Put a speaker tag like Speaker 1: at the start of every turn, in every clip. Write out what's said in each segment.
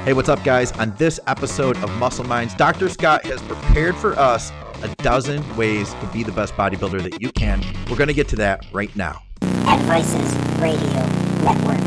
Speaker 1: Hey, what's up, guys? On this episode of Muscle Minds, Dr. Scott has prepared for us a dozen ways to be the best bodybuilder that you can. We're going to get to that right now.
Speaker 2: Advices Radio Network.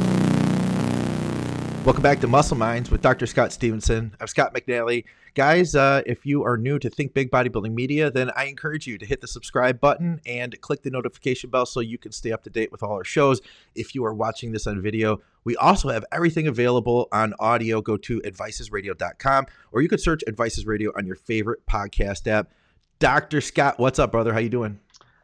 Speaker 1: Welcome back to Muscle Minds with Dr. Scott Stevenson. I'm Scott McNally. Guys, if you are new to Think Big Bodybuilding Media, then I encourage you to hit the subscribe button and click the notification bell so you can stay up to date with all our shows. If you are watching this on video, we also have everything available on audio. Go to advicesradio.com, or you could search Advices Radio on your favorite podcast app. Dr. Scott, what's up, brother? How you doing?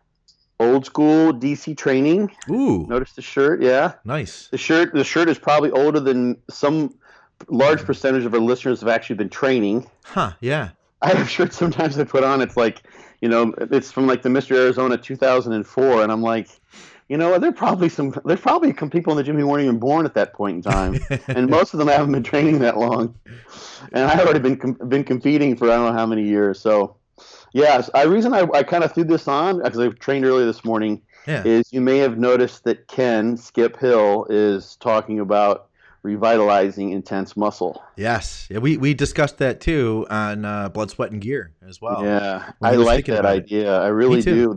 Speaker 3: Old school DC training.
Speaker 1: Ooh.
Speaker 3: Notice the shirt, yeah.
Speaker 1: Nice.
Speaker 3: The shirt is probably older than some large percentage of our listeners have actually been training.
Speaker 1: Huh, yeah.
Speaker 3: I have shirts sometimes I put on, it's like, it's from like the Mr. Arizona 2004, and I'm like, there's probably some people in the gym who weren't even born at that point in time, and most of them haven't been training that long, and I already been competing for I don't know how many years. So, yeah, the reason I kind of threw this on, because I trained earlier this morning, is you may have noticed that Skip Hill is talking about revitalizing intense muscle.
Speaker 1: Yes. Yeah, we discussed that too on Blood, Sweat, and Gear as well.
Speaker 3: Yeah, I like that idea. I really do.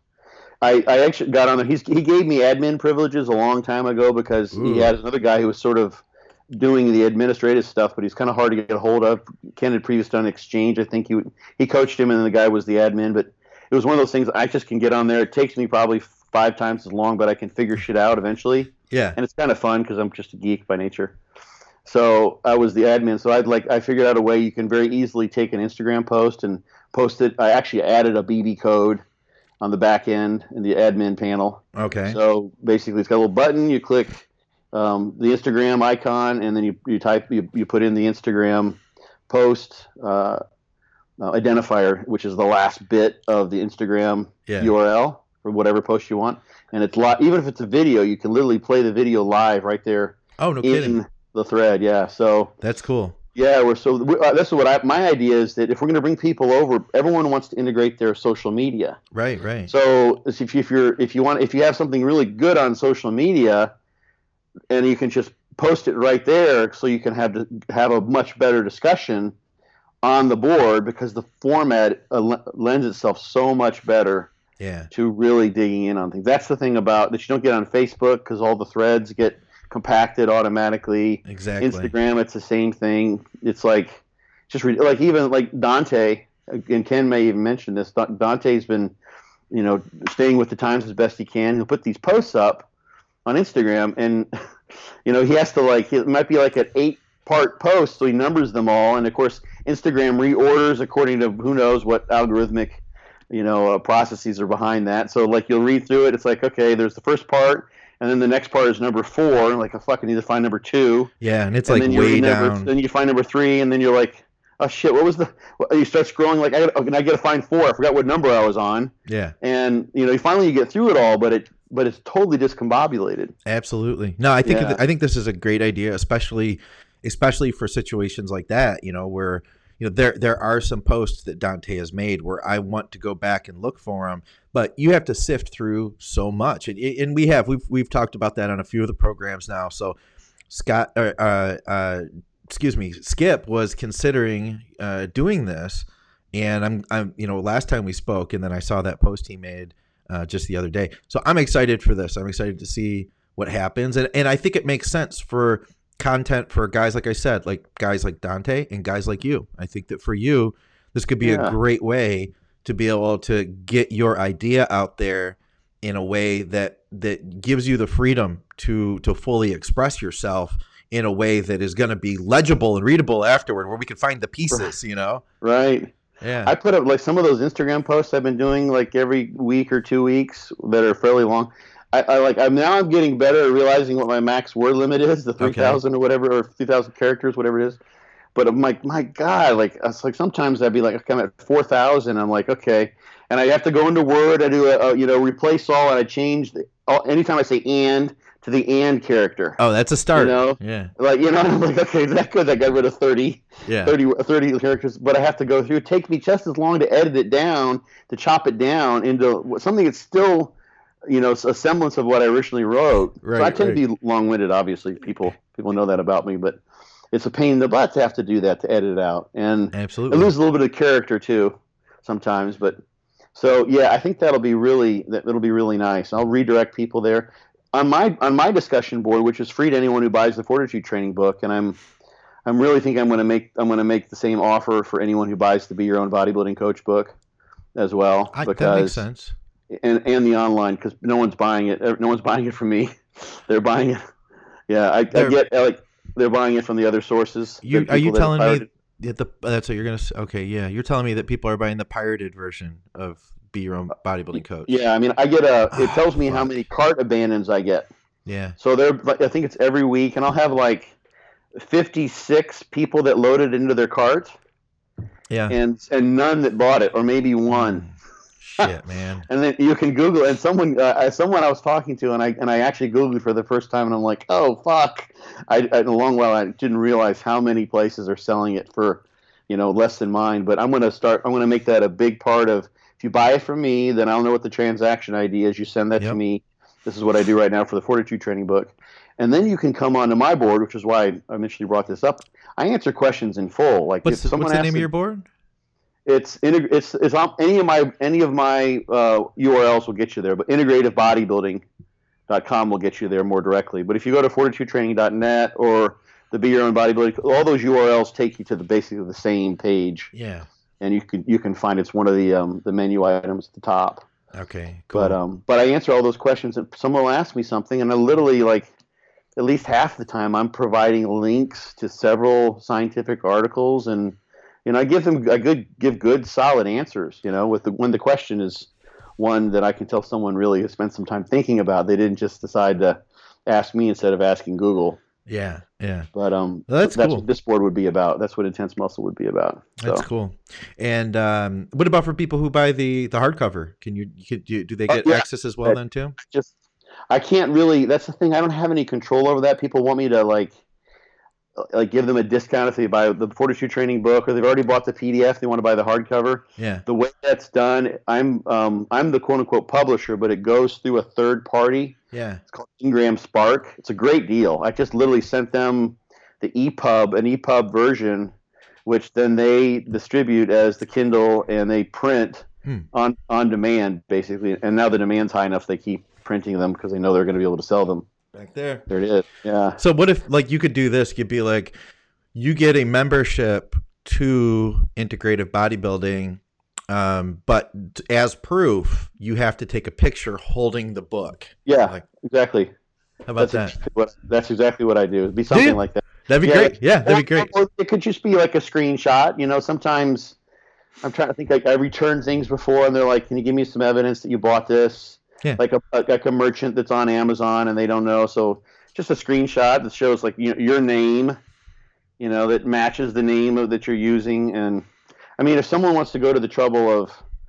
Speaker 3: I actually got on there. He gave me admin privileges a long time ago because he had another guy who was sort of doing the administrative stuff, but he's kind of hard to get a hold of. Ken had previously done Exchange. I think he coached him, and then the guy was the admin. But it was one of those things I just can get on there. It takes me probably 5 times as long, but I can figure shit out eventually. Yeah, and it's kind of fun because I'm just a geek by nature. So I was the admin. So I figured out a way you can very easily take an Instagram post and post it. I actually added a BB code on the back end in the admin panel.
Speaker 1: Okay.
Speaker 3: So basically, it's got a little button. You click the Instagram icon, and then you put in the Instagram post identifier, which is the last bit of the Instagram URL for whatever post you want. And it's even if it's a video, you can literally play the video live right there.
Speaker 1: Oh, no kidding.
Speaker 3: In the thread, yeah. So
Speaker 1: that's cool.
Speaker 3: Yeah, that's what my idea is, that if we're going to bring people over, everyone wants to integrate their social media.
Speaker 1: Right.
Speaker 3: So if you have something really good on social media, and you can just post it right there, so you can have a much better discussion on the board, because the format lends itself so much better. Yeah. To really digging in on things. That's the thing about that you don't get on Facebook, because all the threads get compacted automatically.
Speaker 1: Exactly.
Speaker 3: Instagram, it's the same thing. It's like even like Dante, and Ken may even mention this. Dante's been, staying with the times as best he can. He'll put these posts up on Instagram, and he has to it might be like an 8-part post, so he numbers them all, and of course Instagram reorders according to who knows what algorithmic processes are behind that. So you'll read through it. It's like, okay, there's the first part, and then the next part is number 4. Like, I fucking need to find number 2.
Speaker 1: Yeah, and it's way down.
Speaker 3: Then you find number 3, and then you're like, oh shit, what was you start scrolling, like, I got to find 4. I forgot what number I was on. Yeah. And finally you get through it all, but it's totally discombobulated.
Speaker 1: Absolutely. No, I think this is a great idea, especially for situations like that, where there are some posts that Dante has made where I want to go back and look for them, but you have to sift through so much, and we've talked about that on a few of the programs now. So Skip was considering doing this, and I'm last time we spoke, and then I saw that post he made just the other day. So I'm excited for this. I'm excited to see what happens, and I think it makes sense for content for guys, like I said, like guys like Dante and guys like you. I think that for you, this could be a great way to be able to get your idea out there in a way that gives you the freedom to fully express yourself in a way that is going to be legible and readable afterward, where we can find the pieces,
Speaker 3: Right. Yeah. I put up some of those Instagram posts I've been doing every week or 2 weeks that are fairly long. I'm getting better at realizing what my max word limit is, the 3,000 or whatever, or 3,000 characters, whatever it is. But I'm like, my God, it's sometimes I'd be like, okay, I'm at 4,000. I'm like, okay. And I have to go into Word. I do replace all, and I change anytime I say and to the and character.
Speaker 1: Oh, that's a start.
Speaker 3: Yeah. I'm like, okay, that good. I got rid of 30 characters, but I have to go through. It takes me just as long to edit it down, to chop it down into something that's still, a semblance of what I originally wrote. Right, so I tend to be long-winded, obviously. People know that about me, but it's a pain in the butt to have to do that, to edit it out, and
Speaker 1: Absolutely.
Speaker 3: it loses a little bit of character too sometimes. But so yeah, I think that'll be really nice. I'll redirect people there on my discussion board, which is free to anyone who buys the Fortitude Training book, and I'm really thinking I'm going to make the same offer for anyone who buys the Be Your Own Bodybuilding Coach book as well.
Speaker 1: That makes sense.
Speaker 3: And the online, because no one's buying it. No one's buying it from me. They're buying it. Yeah, I get like they're buying it from the other sources.
Speaker 1: Are you telling me that's what you're gonna say? Okay, yeah, you're telling me that people are buying the pirated version of Be Your Own Bodybuilding Coach.
Speaker 3: Yeah, I mean, I get it tells me how many cart abandons I get.
Speaker 1: Yeah.
Speaker 3: So I think it's every week, and I'll have like 56 people that loaded into their cart.
Speaker 1: Yeah.
Speaker 3: And none that bought it, or maybe one.
Speaker 1: Shit, man.
Speaker 3: And then you can Google, and someone I was talking to, and I actually Googled for the first time, and I'm like, oh fuck! In a long while, I didn't realize how many places are selling it for, less than mine. But I'm gonna make that a big part of. If you buy it from me, then I'll know what the transaction ID is. You send that to me. This is what I do right now for the Fortitude Training book, and then you can come onto my board, which is why I initially brought this up. I answer questions in full. Like
Speaker 1: what's the name of your board?
Speaker 3: It's on any of my URLs will get you there, but integrativebodybuilding.com will get you there more directly. But if you go to fortitudetraining.net or the Be Your Own Bodybuilding, all those URLs take you to basically the same page.
Speaker 1: Yeah.
Speaker 3: And you can find it's one of the menu items at the top.
Speaker 1: Okay. Cool.
Speaker 3: But I answer all those questions, and someone will ask me something, and I literally at least half the time I'm providing links to several scientific articles, and I give good solid answers. When the question is one that I can tell someone really has spent some time thinking about. They didn't just decide to ask me instead of asking Google.
Speaker 1: Yeah, yeah.
Speaker 3: But
Speaker 1: that's cool.
Speaker 3: What this board would be about. That's what Intense Muscle would be about. So.
Speaker 1: That's cool. And what about for people who buy the hardcover? Do they get access as well then too?
Speaker 3: I can't really. That's the thing. I don't have any control over that. People want me to like give them a discount if they buy the Fortitude Training book, or they've already bought the PDF. They want to buy the hardcover.
Speaker 1: Yeah.
Speaker 3: The way that's done, I'm the quote unquote publisher, but it goes through a third party.
Speaker 1: Yeah.
Speaker 3: It's called Ingram Spark. It's a great deal. I just literally sent them an EPUB version, which then they distribute as the Kindle, and they print on demand basically. And now the demand's high enough they keep printing them because they know they're going to be able to sell them.
Speaker 1: Back there.
Speaker 3: There it is. Yeah.
Speaker 1: So what if you could do this? You'd be like, you get a membership to Integrative Bodybuilding, but as proof, you have to take a picture holding the book.
Speaker 3: Yeah, exactly.
Speaker 1: How about that?
Speaker 3: That's exactly what I do. It'd be something like that.
Speaker 1: That'd be great. Yeah, that'd be great.
Speaker 3: Or it could just be like a screenshot. Sometimes I'm trying to think. I returned things before, and they're like, "Can you give me some evidence that you bought this?"
Speaker 1: Yeah.
Speaker 3: Like a merchant that's on Amazon and they don't know. So just a screenshot that shows your name, that matches the name that you're using. And I mean, if someone wants to go to the trouble of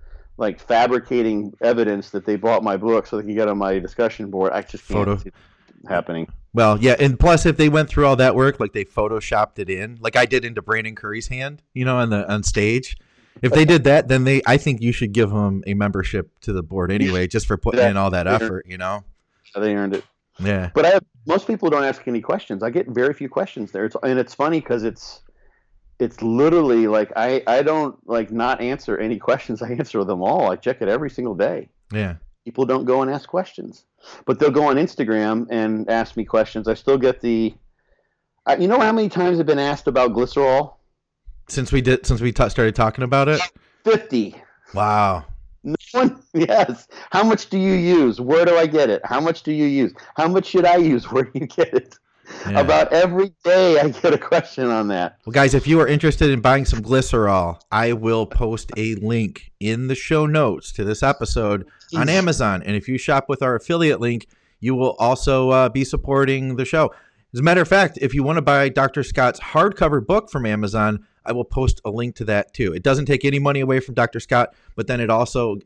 Speaker 3: fabricating evidence that they bought my book so they can get on my discussion board, I just can't see it happening.
Speaker 1: Well, yeah. And plus, if they went through all that work, they photoshopped it in, like I did into Brandon Curry's hand, on stage. If they did that, then I think you should give them a membership to the board anyway, just for putting in all that effort,
Speaker 3: They earned it.
Speaker 1: Yeah.
Speaker 3: But most people don't ask any questions. I get very few questions there. It's funny because it's literally I don't not answer any questions. I answer them all. I check it every single day.
Speaker 1: Yeah.
Speaker 3: People don't go and ask questions, but they'll go on Instagram and ask me questions. I still get you know how many times I've been asked about glycerol?
Speaker 1: Since we started talking about it?
Speaker 3: 50.
Speaker 1: Wow.
Speaker 3: No one, yes. How much do you use? Where do I get it? How much do you use? How much should I use? Where do you get it? Yeah. About every day I get a question on that.
Speaker 1: Well, guys, if you are interested in buying some glycerol, I will post a link in the show notes to this episode on Amazon. And if you shop with our affiliate link, you will also be supporting the show. As a matter of fact, if you want to buy Dr. Scott's hardcover book from Amazon, I will post a link to that too. It doesn't take any money away from Dr. Scott, but then it also,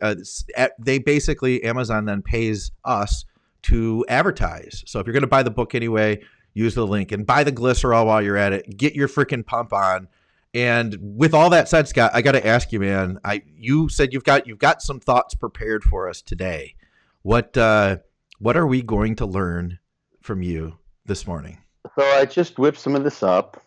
Speaker 1: Amazon then pays us to advertise. So if you're going to buy the book anyway, use the link and buy the glycerol while you're at it. Get your freaking pump on. And with all that said, Scott, I got to ask you, man, you said you've got some thoughts prepared for us today. What are we going to learn from you this morning?
Speaker 3: So I just whipped some of this up.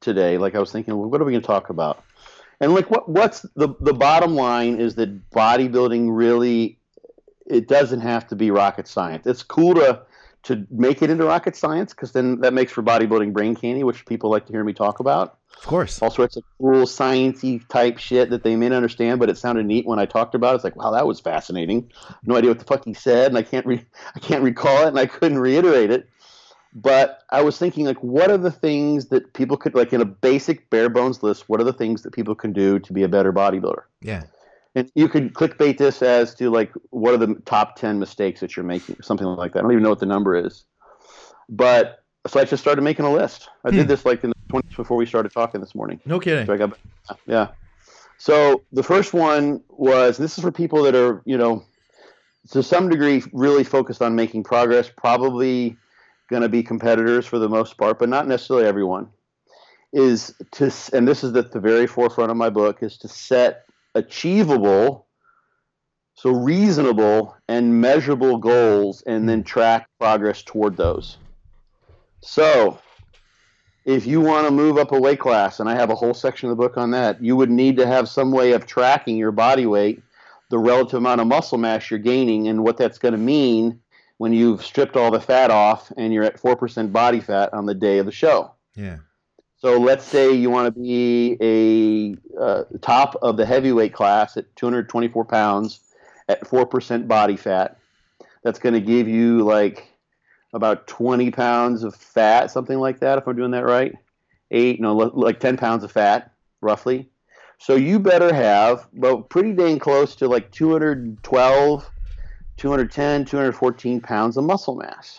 Speaker 3: today. Like I was thinking, well, what are we going to talk about? And like, what's the bottom line is that bodybuilding really, it doesn't have to be rocket science. It's cool to make it into rocket science, because then that makes for bodybuilding brain candy, which people like to hear me talk about.
Speaker 1: Of course.
Speaker 3: All sorts of cool science-y type shit that they may not understand, but it sounded neat when I talked about it. It's like, wow, that was fascinating. No idea what the fuck he said, and I can't recall it, and I couldn't reiterate it. But I was thinking, like, what are the things that people could, like, in a basic bare bones list, what are the things that people can do to be a better bodybuilder?
Speaker 1: Yeah.
Speaker 3: And you could clickbait this as to, like, what are the top 10 mistakes that you're making, or something like that. I don't even know what the number is. But so I just started making a list. I did this like in the 20s before we started talking this morning.
Speaker 1: No kidding.
Speaker 3: So yeah. So the first one was, this is for people that are, you know, to some degree really focused on making progress, probably going to be competitors for the most part, but not necessarily everyone, is to, and this is at the very forefront of my book, is to set achievable, so reasonable and measurable goals, and then track progress toward those. So if you want to move up a weight class, and I have a whole section of the book on that, you would need to have some way of tracking your body weight, the relative amount of muscle mass you're gaining, and what that's going to mean when you've stripped all the fat off and you're at 4% body fat on the day of the show.
Speaker 1: Yeah.
Speaker 3: So let's say you want to be a top of the heavyweight class at 224 pounds at 4% body fat. That's going to give you like about 20 pounds of fat, something like that, if I'm doing that right. Like 10 pounds of fat, roughly. So you better have, well, pretty dang close to like 212, 210, 214 pounds of muscle mass.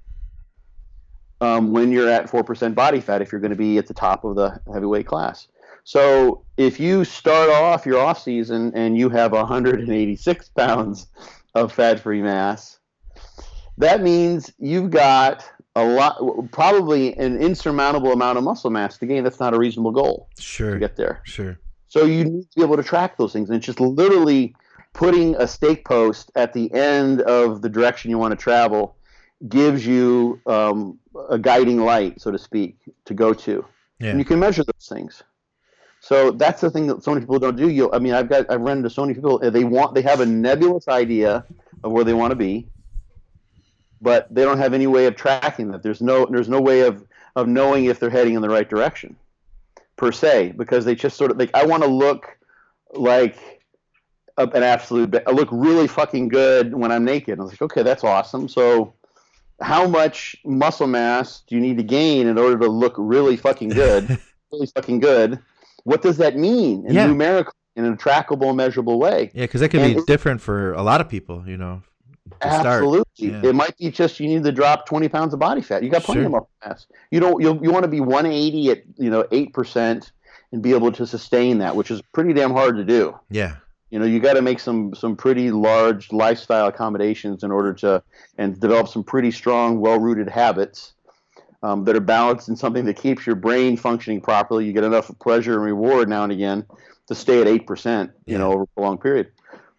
Speaker 3: When you're at 4% body fat, if you're going to be at the top of the heavyweight class. So if you start off your off season and you have 186 pounds of fat-free mass, that means you've got a lot, probably an insurmountable amount of muscle mass to gain. That's not a reasonable goal.
Speaker 1: Sure.
Speaker 3: To get there.
Speaker 1: Sure.
Speaker 3: So you need to be able to track those things, and it's just literally putting a stake post at the end of the direction you want to travel gives you a guiding light, so to speak, to go to. Yeah. And you can measure those things. So that's the thing that so many people don't do. I've run into so many people. They have a nebulous idea of where they want to be, but they don't have any way of tracking that. There's no way of knowing if they're heading in the right direction, per se, because they just sort of like, I want to look like an absolute. I look really fucking good when I'm naked. I was like, okay, that's awesome. So how much muscle mass do you need to gain in order to look really fucking good? Really fucking good. What does that mean in numerical, in a trackable, measurable way?
Speaker 1: Yeah, because that can be different for a lot of people, you know.
Speaker 3: Absolutely. Yeah. It might be just you need to drop 20 pounds of body fat. You got plenty of muscle mass. You want to be 180 at 8% and be able to sustain that, which is pretty damn hard to do.
Speaker 1: Yeah.
Speaker 3: You got to make some pretty large lifestyle accommodations in order to and develop some pretty strong, well-rooted habits that are balanced in something that keeps your brain functioning properly. You get enough pleasure and reward now and again to stay at 8%, over a prolonged period.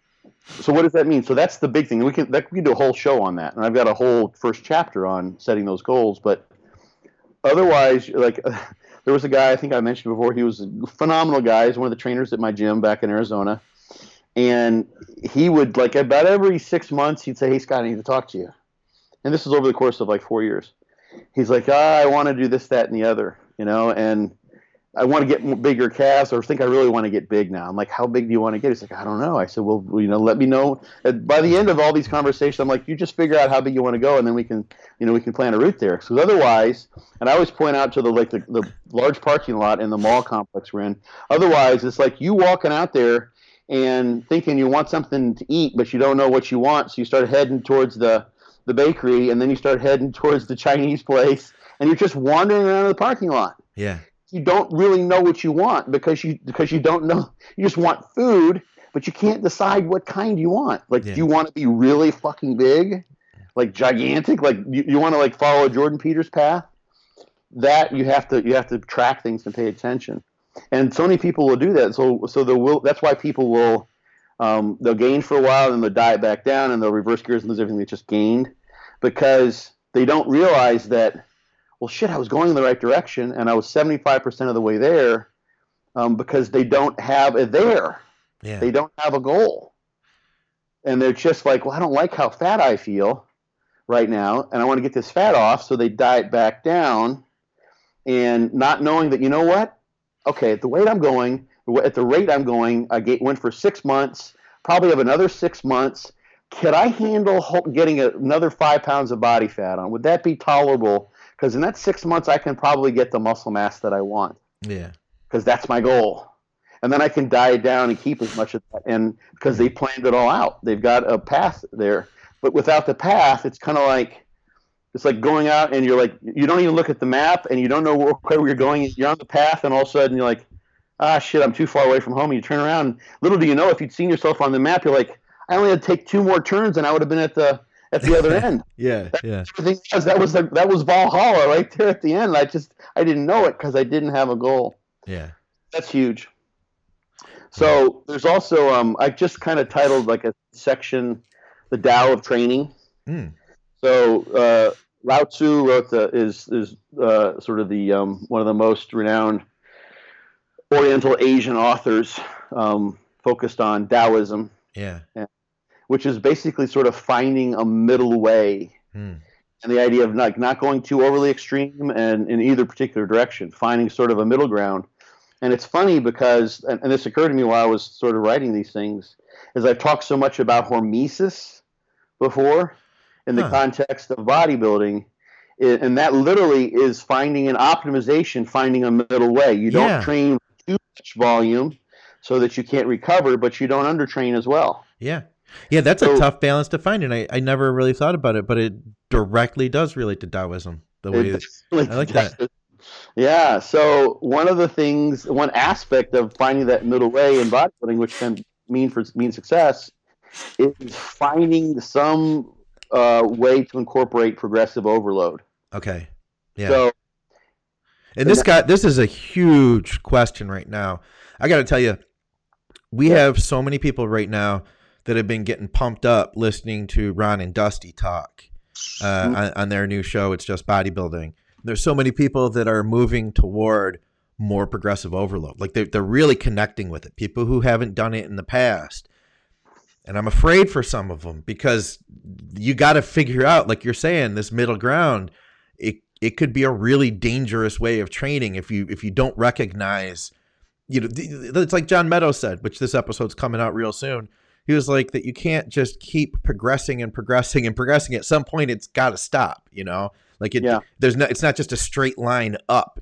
Speaker 3: So what does that mean? So that's the big thing. We can do a whole show on that, and I've got a whole first chapter on setting those goals. But otherwise, like there was a guy I think I mentioned before. He was a phenomenal guy. He's one of the trainers at my gym back in Arizona, and he would like about every 6 months he'd say, "Hey Scott, I need to talk to you." And this is over the course of like 4 years. He's like, I want to do this, that, and the other, and I want to get bigger calves, or think I really want to get big now. I'm like, how big do you want to get? He's like, I don't know. I said, well, let me know. By the end of all these conversations, I'm like, you just figure out how big you want to go, and then we can plan a route there. Because otherwise, and I always point out to the large parking lot in the mall complex we're in. Otherwise, it's like you walking out there and thinking you want something to eat, but you don't know what you want, so you start heading towards the bakery, and then you start heading towards the Chinese place, and you're just wandering around the parking lot.
Speaker 1: Yeah.
Speaker 3: You don't really know what you want because you don't know. You just want food, but you can't decide what kind you want. Like, do you want to be really fucking big, like gigantic? Like you want to like follow Jordan Peters' path? That you have to track things and pay attention. And so many people will do that. So that's why people will they'll gain for a while and they'll diet back down and they'll reverse gears and lose everything they just gained, because they don't realize that well, shit, I was going in the right direction, and I was 75% of the way there, because they don't have a there.
Speaker 1: Yeah.
Speaker 3: They don't have a goal. And they're just like, well, I don't like how fat I feel right now, and I want to get this fat off, so they diet back down, and not knowing that, you know what? Okay, at the rate I'm going, I went for 6 months, probably have another 6 months. Could I handle getting another 5 pounds of body fat on? Would that be tolerable? Because in that 6 months, I can probably get the muscle mass that I want.
Speaker 1: Yeah.
Speaker 3: Because that's my goal. And then I can diet down and keep as much of that. And because they planned it all out, they've got a path there. But without the path, it's kind of like, it's like going out and you're like, you don't even look at the map and you don't know where you're going. You're on the path and all of a sudden you're like, ah, shit, I'm too far away from home. And you turn around. And little do you know, if you'd seen yourself on the map, you're like, I only had to take 2 more turns and I would have been at the other end.
Speaker 1: Yeah.
Speaker 3: Everything else, that was Valhalla right there at the end. I didn't know it because I didn't have a goal.
Speaker 1: Yeah.
Speaker 3: That's huge. So there's also, I just kind of titled like a section, The Tao of Training.
Speaker 1: Mm.
Speaker 3: So Lao Tzu wrote is sort of the one of the most renowned Oriental Asian authors, focused on Taoism.
Speaker 1: Yeah.
Speaker 3: Which is basically sort of finding a middle way. And the idea of not going too overly extreme and in either particular direction, finding sort of a middle ground. And it's funny because, and this occurred to me while I was sort of writing these things, is I've talked so much about hormesis before in the context of bodybuilding, and that literally is finding an optimization, finding a middle way. You don't train too much volume so that you can't recover, but you don't undertrain as well.
Speaker 1: Yeah. Yeah, that's a tough balance to find, and I never really thought about it, but it directly does relate to Taoism. The way I like that.
Speaker 3: Yeah. So one aspect of finding that middle way in bodybuilding, which can mean success, is finding some way to incorporate progressive overload.
Speaker 1: Okay. Yeah.
Speaker 3: So,
Speaker 1: and this is a huge question right now. I got to tell you, we have so many people right now that have been getting pumped up listening to Ron and Dusty talk on their new show. It's Just Bodybuilding. There's so many people that are moving toward more progressive overload. Like they're really connecting with it. People who haven't done it in the past. And I'm afraid for some of them because you got to figure out, like you're saying, this middle ground. It could be a really dangerous way of training if you don't recognize, it's like John Meadows said, which this episode's coming out real soon. He was like that you can't just keep progressing and progressing and progressing. At some point, it's got to stop. Like it's not just a straight line up.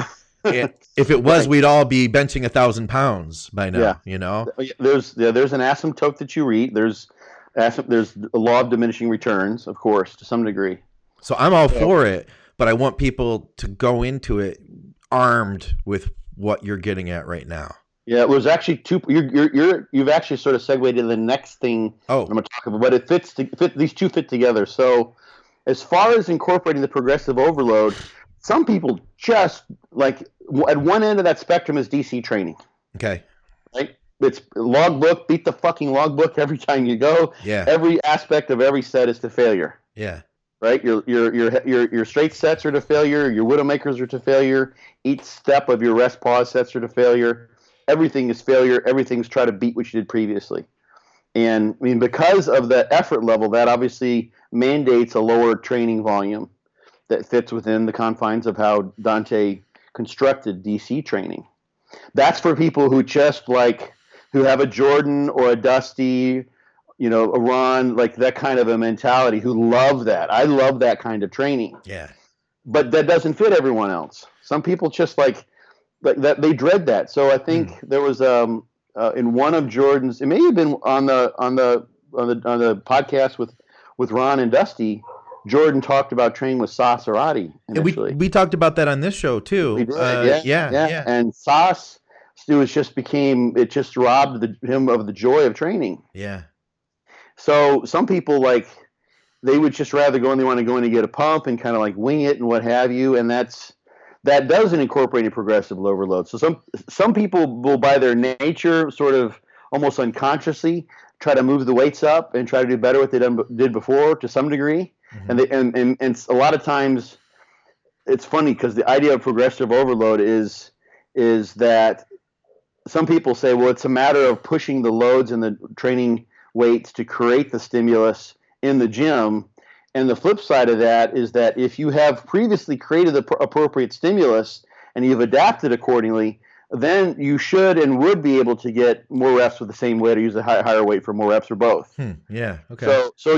Speaker 1: If it was, we'd all be benching 1,000 pounds by now.
Speaker 3: There's an asymptote that you read. There's a law of diminishing returns, of course, to some degree.
Speaker 1: So I'm all for it, but I want people to go into it armed with what you're getting at right now.
Speaker 3: Yeah, it was actually you've actually sort of segued to the next thing I'm going to talk about, but these two fit together. So as far as incorporating the progressive overload, some people just like at one end of that spectrum is DC training.
Speaker 1: Okay.
Speaker 3: Right? It's logbook, beat the fucking logbook every time you go.
Speaker 1: Yeah.
Speaker 3: Every aspect of every set is to failure.
Speaker 1: Yeah.
Speaker 3: Right? Your straight sets are to failure, your Widowmakers are to failure, each step of your rest pause sets are to failure. Everything is failure. Everything's try to beat what you did previously. And I mean, because of the effort level, that obviously mandates a lower training volume that fits within the confines of how Dante constructed DC training. That's for people who just who have a Jordan or a Dusty, a Ron, like that kind of a mentality, who love that. I love that kind of training.
Speaker 1: Yeah.
Speaker 3: But that doesn't fit everyone else. Some people just like that, they dread that. So I think there was in one of Jordan's, it may have been on the podcast with Ron and Dusty, Jordan talked about training with Sas Arati initially.
Speaker 1: We talked about that on this show too.
Speaker 3: We did, yeah. And Sas, it just robbed him of the joy of training.
Speaker 1: Yeah.
Speaker 3: So some people they would just rather go and they want to go in and get a pump and kind of wing it and what have you, and that doesn't incorporate a progressive overload. So some people will, by their nature, sort of almost unconsciously try to move the weights up and try to do better what they did before to some degree. Mm-hmm. And a lot of times it's funny because the idea of progressive overload is that some people say, well, it's a matter of pushing the loads and the training weights to create the stimulus in the gym. And the flip side of that is that if you have previously created the appropriate stimulus and you've adapted accordingly, then you should and would be able to get more reps with the same weight, or use a higher weight for more reps, or both.
Speaker 1: Yeah. Okay.
Speaker 3: So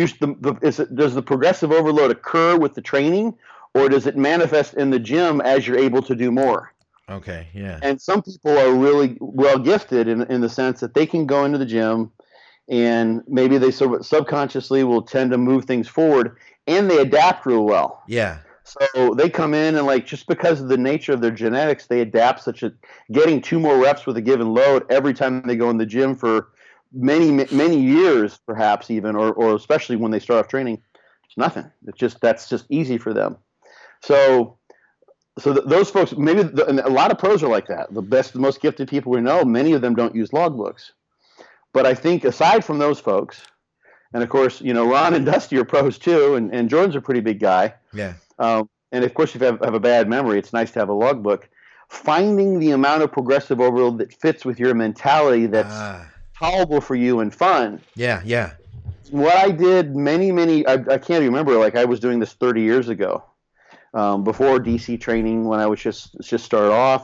Speaker 3: does the progressive overload occur with the training, or does it manifest in the gym as you're able to do more?
Speaker 1: Okay. Yeah.
Speaker 3: And some people are really well gifted in the sense that they can go into the gym and maybe they subconsciously will tend to move things forward, and they adapt real well.
Speaker 1: Yeah.
Speaker 3: So they come in and, like, just because of the nature of their genetics, they adapt such that getting 2 more reps with a given load every time they go in the gym for many years, perhaps even, or especially when they start off training, it's nothing. That's just easy for them. So those folks, and a lot of pros are like that. The most gifted people we know, many of them don't use logbooks. But I think aside from those folks, and of course, Ron and Dusty are pros too, and Jordan's a pretty big guy.
Speaker 1: Yeah.
Speaker 3: And of course, if you have a bad memory, it's nice to have a logbook. Finding the amount of progressive overload that fits with your mentality that's tolerable for you and fun.
Speaker 1: Yeah, yeah.
Speaker 3: What I did I can't remember, like I was doing this 30 years ago, before DC training, when I was just started off,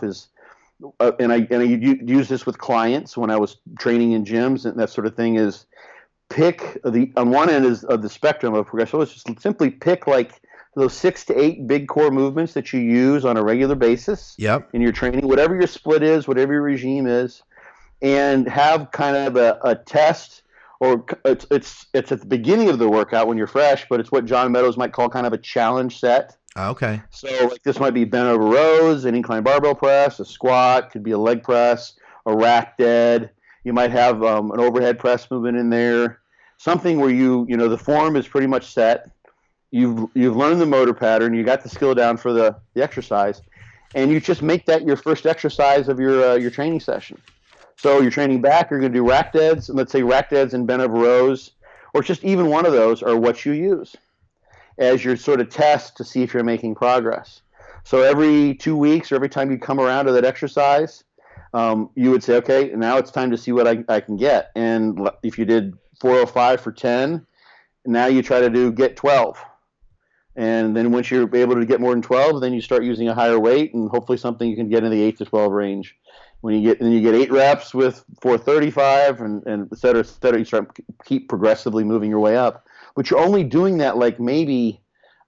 Speaker 3: and I use this with clients when I was training in gyms and that sort of thing, is pick on one end of the spectrum of progressive. Let's just simply pick like those 6 to 8 big core movements that you use on a regular basis in your training, whatever your split is, whatever your regime is, and have kind of a test, or it's at the beginning of the workout when you're fresh, but it's what John Meadows might call kind of a challenge set.
Speaker 1: Okay.
Speaker 3: So like this might be bent over rows, an incline barbell press, a squat, could be a leg press, a rack dead. You might have an overhead press movement in there, something where the form is pretty much set. You've learned the motor pattern, you got the skill down for the exercise, and you just make that your first exercise of your training session. So you're training back, you're going to do rack deads, and let's say rack deads and bent over rows, or just even one of those are what you use as your sort of test to see if you're making progress. So every 2 weeks, or every time you come around to that exercise, you would say, okay, now it's time to see what I can get. And if you did 405 for 10, now you try to get 12. And then once you're able to get more than 12, then you start using a higher weight, and hopefully something you can get in the 8 to 12 range. When you get 8 reps with 435 and et cetera, you keep progressively moving your way up. But you're only doing that like maybe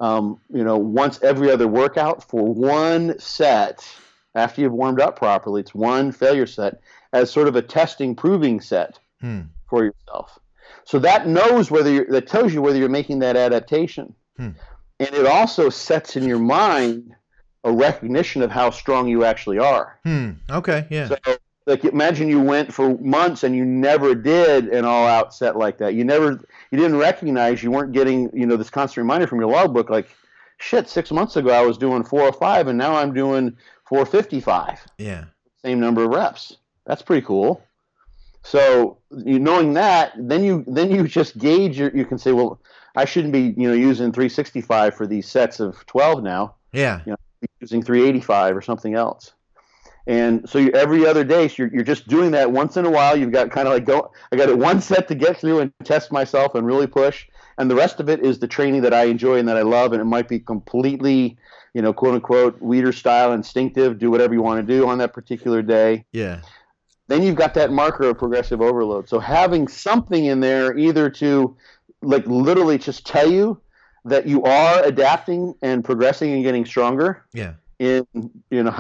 Speaker 3: once every other workout for one set after you've warmed up properly. It's one failure set as sort of a testing, proving set for yourself. So that that tells you whether you're making that adaptation. And it also sets in your mind a recognition of how strong you actually are.
Speaker 1: Okay, yeah.
Speaker 3: So, like, imagine you went for months and you never did an all-out set like that. You didn't recognize, you weren't getting, this constant reminder from your logbook, like, shit, 6 months ago I was doing 405 and now I'm doing 455.
Speaker 1: Yeah.
Speaker 3: Same number of reps. That's pretty cool. So knowing that, then you just gauge you can say, well, I shouldn't be using 365 for these sets of 12 now.
Speaker 1: Yeah.
Speaker 3: Using 385 or something else. And so every other day, so you're just doing that once in a while. You've got kind of like I got it one set to get through and test myself and really push. And the rest of it is the training that I enjoy and that I love. And it might be completely, quote unquote, leader style, instinctive, do whatever you want to do on that particular day.
Speaker 1: Yeah.
Speaker 3: Then you've got that marker of progressive overload. So having something in there either to like literally just tell you that you are adapting and progressing and getting stronger.
Speaker 1: Yeah.
Speaker 3: In the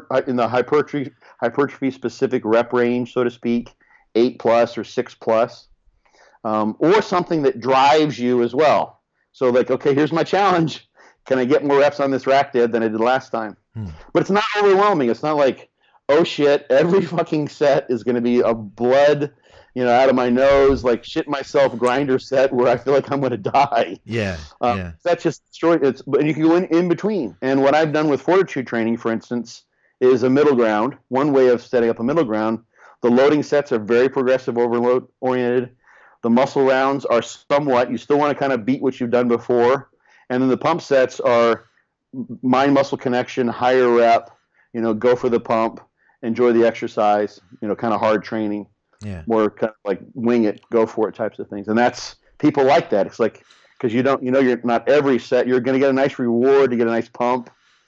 Speaker 3: hypertrophy specific rep range, so to speak, 8+ or 6+, or something that drives you as well. So like, okay, here's my challenge. Can I get more reps on this rack dead than I did last time? But it's not overwhelming. It's not like, oh shit, every fucking set is going to be a blood, out of my nose, like shit myself grinder set where I feel like I'm going to die.
Speaker 1: Yeah.
Speaker 3: That's just and you can go in between. And what I've done with fortitude training, for instance, is a middle ground. One way of setting up a middle ground, the loading sets are very progressive overload oriented. The muscle rounds are somewhat, you still want to kind of beat what you've done before. And then the pump sets are mind muscle connection, higher rep, go for the pump, enjoy the exercise, kind of hard training.
Speaker 1: Yeah.
Speaker 3: More kind of like wing it, go for it types of things. And that's, people like that. It's like, because you're not every set, you're going to get a nice reward to get a nice pump,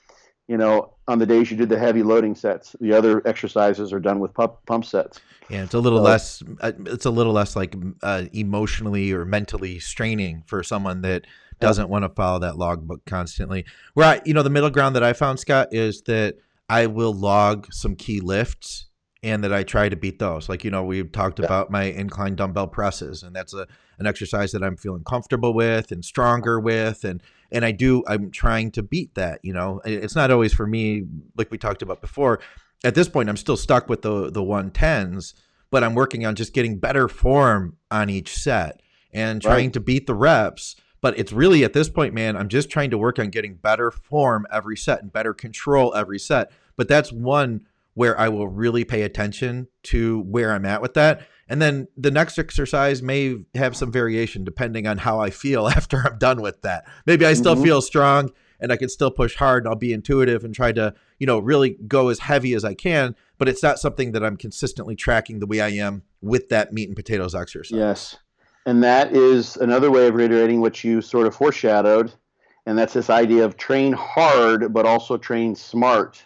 Speaker 3: on the days you did the heavy loading sets. The other exercises are done with pump sets.
Speaker 1: Yeah, it's a little less. It's a little less like emotionally or mentally straining for someone that doesn't want to follow that logbook constantly. Where the middle ground that I found, Scott, is that I will log some key lifts and that I try to beat those. Like we've talked about my incline dumbbell presses, and that's an exercise that I'm feeling comfortable with and stronger with, and I'm trying to beat that. It's not always for me, like we talked about before. At this point, I'm still stuck with the 110s, but I'm working on just getting better form on each set and trying to beat the reps. But it's really, at this point, man, I'm just trying to work on getting better form every set and better control every set. But that's one where I will really pay attention to where I'm at with that. And then the next exercise may have some variation depending on how I feel after I'm done with that. Maybe I still feel strong and I can still push hard and I'll be intuitive and try to, really go as heavy as I can, but it's not something that I'm consistently tracking the way I am with that meat and potatoes exercise.
Speaker 3: Yes. And that is another way of reiterating what you sort of foreshadowed. And that's this idea of train hard, but also train smart.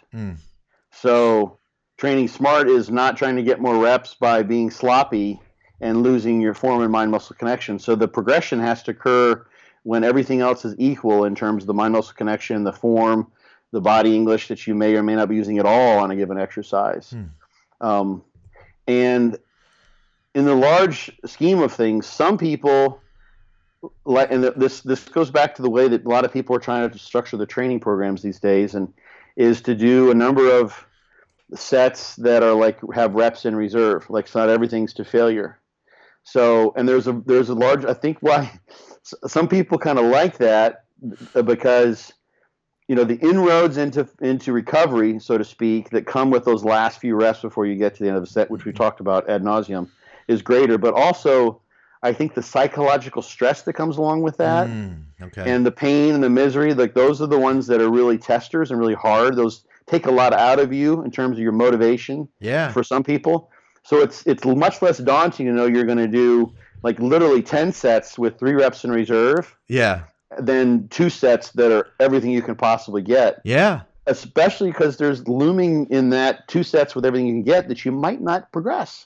Speaker 3: So training smart is not trying to get more reps by being sloppy and losing your form and mind muscle connection. So the progression has to occur when everything else is equal in terms of the mind muscle connection, the form, the body English that you may or may not be using at all on a given exercise. And in the large scheme of things, some people like, and this goes back to the way that a lot of people are trying to structure the training programs these days, and is to do a number of sets that are like have reps in reserve. Like, it's not everything's to failure. So, and there's a large, I think why some people kind of like that, because the inroads into recovery, so to speak, that come with those last few reps before you get to the end of the set, which we talked about ad nauseum, is greater. But also, I think the psychological stress that comes along with that, and the pain and the misery, like those are the ones that are really testers and really hard. Those take a lot out of you in terms of your motivation. For some people. So it's much less daunting to know you're going to do like literally 10 sets with 3 reps in reserve. Than 2 sets that are everything you can possibly get. Especially because there's looming in that 2 sets with everything you can get that you might not progress.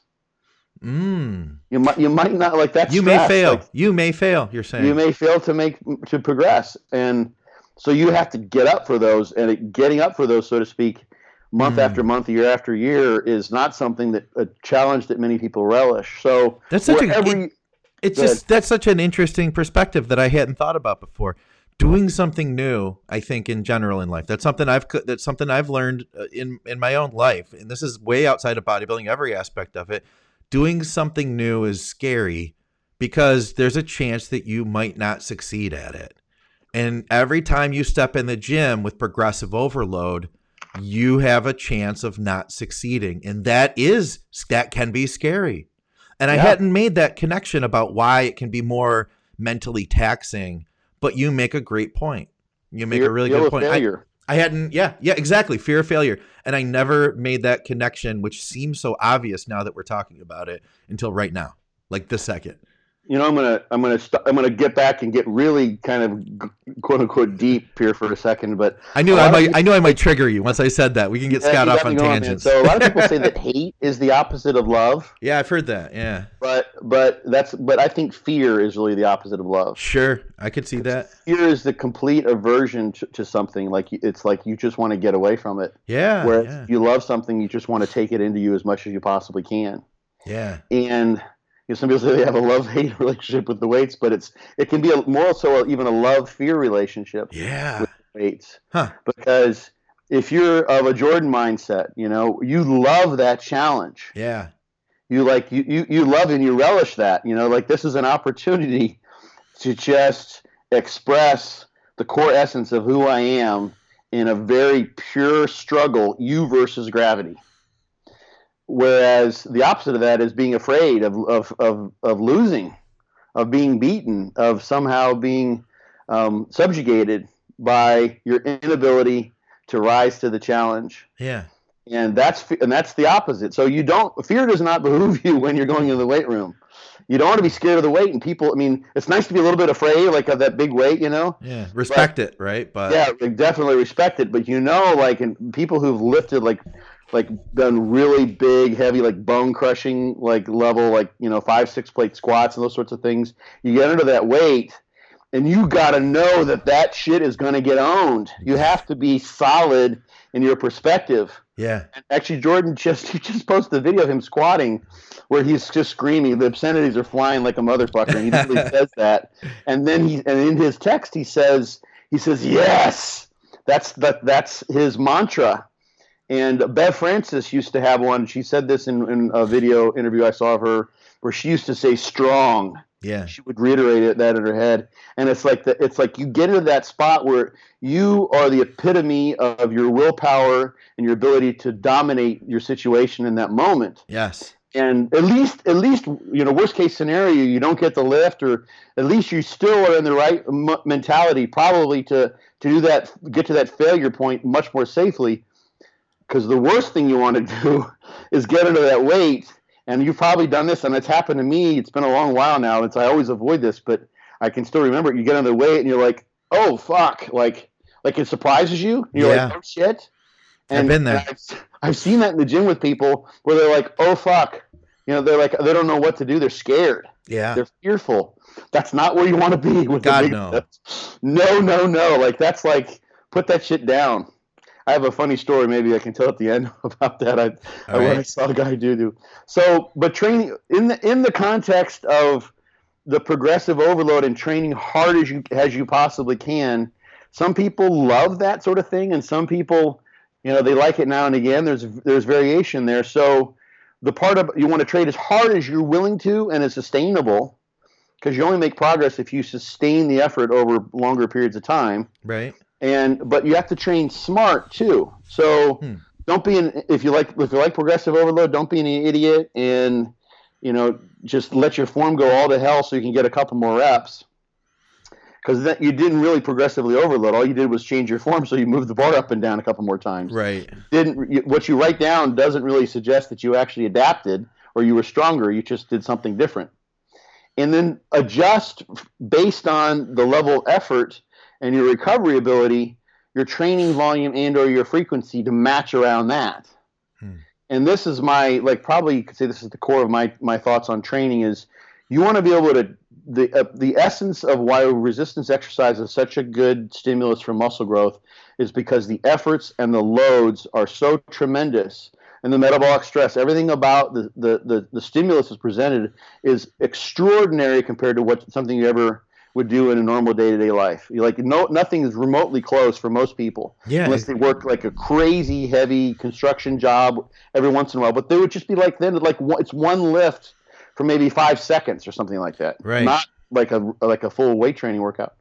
Speaker 3: You might not, like that.
Speaker 1: You may fail. Like, you may fail. You're saying
Speaker 3: you may fail to progress, and so you have to get up for those. And getting up for those, so to speak, month after month, year after year, is not something that a challenge that many people relish. So
Speaker 1: that's such that's such an interesting perspective that I hadn't thought about before. Doing something new, I think, in general in life, that's something I've learned in my own life, and this is way outside of bodybuilding, every aspect of it. Doing something new is scary because there's a chance that you might not succeed at it. And every time you step in the gym with progressive overload, you have a chance of not succeeding. And that can be scary. And I hadn't made that connection about why it can be more mentally taxing, but you make a great point. You make a really good point. I hadn't, exactly. Fear of failure. And I never made that connection, which seems so obvious now that we're talking about it, until right now, like this second.
Speaker 3: I'm gonna get back and get really kind of quote unquote deep here for a second, but
Speaker 1: I knew I might trigger you once I said that. We can get Scott off on tangents.
Speaker 3: So a lot of people say that hate is the opposite of love.
Speaker 1: Yeah, I've heard that. Yeah,
Speaker 3: but I think fear is really the opposite of love.
Speaker 1: Sure, I could see that.
Speaker 3: Fear is the complete aversion to something. Like, it's like you just want to get away from it.
Speaker 1: Yeah.
Speaker 3: Whereas if you love something, you just want to take it into you as much as you possibly can.
Speaker 1: Yeah.
Speaker 3: And some people say they have a love-hate relationship with the weights, but it can be more so even a love-fear relationship with the weights. Because if you're of a Jordan mindset, you love that challenge.
Speaker 1: Yeah.
Speaker 3: You love and you relish that. Like, this is an opportunity to just express the core essence of who I am in a very pure struggle, you versus gravity. Whereas the opposite of that is being afraid of losing, of being beaten, of somehow being subjugated by your inability to rise to the challenge.
Speaker 1: Yeah.
Speaker 3: And that's the opposite. So fear does not behoove you when you're going into the weight room. You don't want to be scared of the weight. And people, I mean, it's nice to be a little bit afraid, like of that big weight,
Speaker 1: Yeah, respect it, right?
Speaker 3: But yeah, definitely respect it. But like in people who've lifted like done really big, heavy, like bone crushing, like level, like 5-6 plate squats and those sorts of things. You get under that weight, and you got to know that shit is going to get owned. You have to be solid in your perspective.
Speaker 1: Yeah.
Speaker 3: And actually, Jordan he just posted a video of him squatting where he's just screaming. The obscenities are flying like a motherfucker. And he really says that. And then in his text, he says, yes, that's his mantra. And Bev Francis used to have one. She said this in a video interview I saw of her where she used to say strong.
Speaker 1: Yeah.
Speaker 3: She would reiterate that in her head. And it's like you get into that spot where you are the epitome of your willpower and your ability to dominate your situation in that moment.
Speaker 1: Yes.
Speaker 3: And at least, worst case scenario, you don't get the lift, or at least you still are in the right mentality, probably to do that, get to that failure point much more safely. Because the worst thing you want to do is get into that weight. And you've probably done this, and it's happened to me. It's been a long while now, and I always avoid this, but I can still remember it. You get under the weight, and you're like, oh, fuck. Like it surprises you. And you're like, oh, shit. And
Speaker 1: I've been there.
Speaker 3: I've seen that in the gym with people where they're like, oh, fuck. They're like, they don't know what to do. They're scared.
Speaker 1: Yeah.
Speaker 3: They're fearful. That's not where you want to be. With
Speaker 1: God,
Speaker 3: the no. No. Like, that's like, put that shit down. I have a funny story maybe I can tell at the end about that. I saw a guy do. So, but training in the context of the progressive overload and training hard as you possibly can, some people love that sort of thing, and some people, they like it now and again. There's variation there. So the part of you want to train as hard as you're willing to and is sustainable, because you only make progress if you sustain the effort over longer periods of time.
Speaker 1: Right.
Speaker 3: But you have to train smart too. So don't be if you like progressive overload, don't be an idiot and just let your form go all to hell so you can get a couple more reps. Because you didn't really progressively overload. All you did was change your form, so you moved the bar up and down a couple more times.
Speaker 1: Right.
Speaker 3: What you write down doesn't really suggest that you actually adapted or you were stronger. You just did something different. And then adjust based on the level of effort and your recovery ability, your training volume and or your frequency to match around that. And this is probably you could say this is the core of my thoughts on training is you want to be able to, the essence of why resistance exercise is such a good stimulus for muscle growth is because the efforts and the loads are so tremendous, and the metabolic stress, everything about the stimulus that's presented is extraordinary compared to something you ever would do in a normal day-to-day life. Nothing is remotely close for most people, unless they work like a crazy heavy construction job every once in a while. But they would just be it's one lift for maybe 5 seconds or something like that.
Speaker 1: Right.
Speaker 3: Not like a full weight training workout.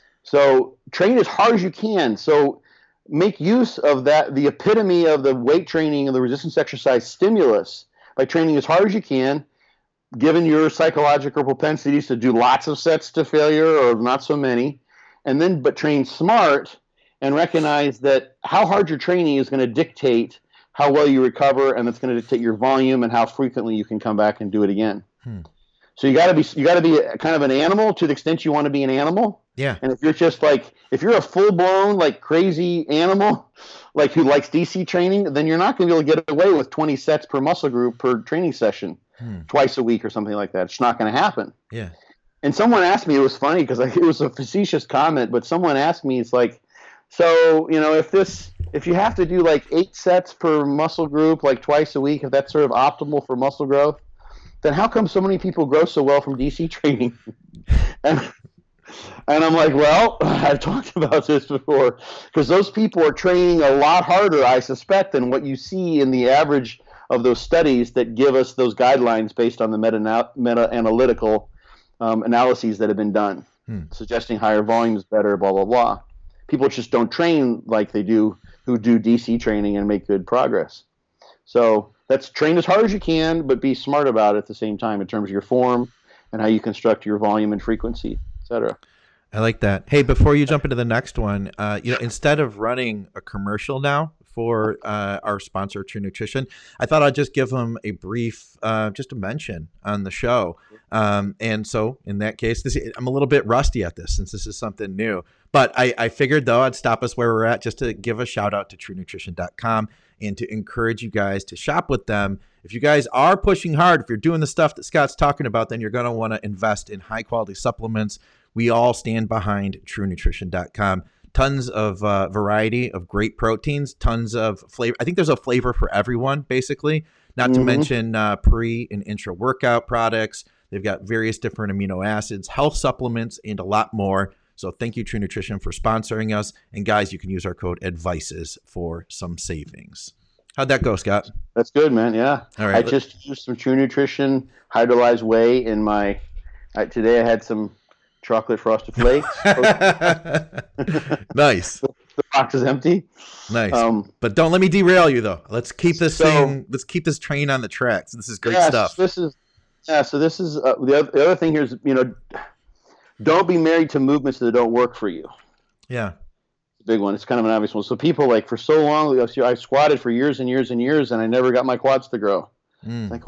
Speaker 3: So train as hard as you can. So make use of that, the epitome of the weight training and the resistance exercise stimulus by training as hard as you can, given your psychological propensities to do lots of sets to failure or not so many, but train smart and recognize that how hard you're training is going to dictate how well you recover, and it's going to dictate your volume and how frequently you can come back and do it again. So you got to be kind of an animal to the extent you want to be an animal.
Speaker 1: Yeah.
Speaker 3: And if you're just if you're a full blown crazy animal, who likes DC training, then you're not going to be able to get away with 20 sets per muscle group per training session. Twice a week or something like that. It's not going to happen.
Speaker 1: Yeah.
Speaker 3: And someone asked me, it was funny because it was a facetious comment, but someone asked me, it's like, so, if you have to do 8 sets per muscle group, twice a week, if that's sort of optimal for muscle growth, then how come so many people grow so well from DC training? And I'm like, well, I've talked about this before, because those people are training a lot harder, I suspect, than what you see in the average of those studies that give us those guidelines based on the meta-analytical analyses that have been done, suggesting higher volume is better, blah, blah, blah. People just don't train like they do who do DC training and make good progress. So that's train as hard as you can, but be smart about it at the same time in terms of your form and how you construct your volume and frequency, etc.
Speaker 1: I like that. Hey, before you jump into the next one, instead of running a commercial now for our sponsor, True Nutrition, I thought I'd just give them a brief, just a mention on the show. And so in that case, I'm a little bit rusty at this since this is something new. But I figured, though, I'd stop us where we're at just to give a shout out to TrueNutrition.com and to encourage you guys to shop with them. If you guys are pushing hard, if you're doing the stuff that Scott's talking about, then you're going to want to invest in high-quality supplements. We all stand behind TrueNutrition.com. Tons of variety of great proteins, tons of flavor. I think there's a flavor for everyone, basically, not to mention pre and intra workout products. They've got various different amino acids, health supplements, and a lot more. So thank you, True Nutrition, for sponsoring us. And guys, you can use our code ADVICES for some savings. How'd that go, Scott?
Speaker 3: That's good, man. Yeah.
Speaker 1: All right.
Speaker 3: I just used some True Nutrition hydrolyzed whey in my. Today I had some chocolate frosted flakes.
Speaker 1: Nice.
Speaker 3: The box is empty.
Speaker 1: Nice. But don't let me derail you, though. Let's keep this Let's keep this train on the tracks. This is great stuff.
Speaker 3: So this is the other thing here is don't be married to movements that don't work for you.
Speaker 1: Yeah.
Speaker 3: Big one. It's kind of an obvious one. So people for so long, I squatted for years and years and years, and I never got my quads to grow. Well,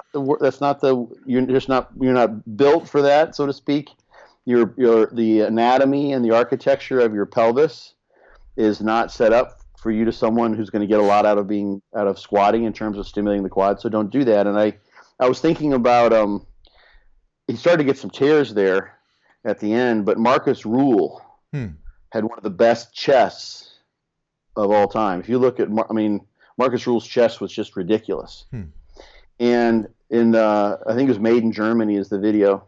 Speaker 3: you're not built for that, so to speak. The anatomy and the architecture of your pelvis is not set up for you to someone who's going to get a lot out of squatting in terms of stimulating the quad. So don't do that. And I was thinking about he started to get some tears there at the end, but Marcus Rule had one of the best chests of all time. If you look at, Marcus Rule's chest was just ridiculous. And I think it was Made in Germany is the video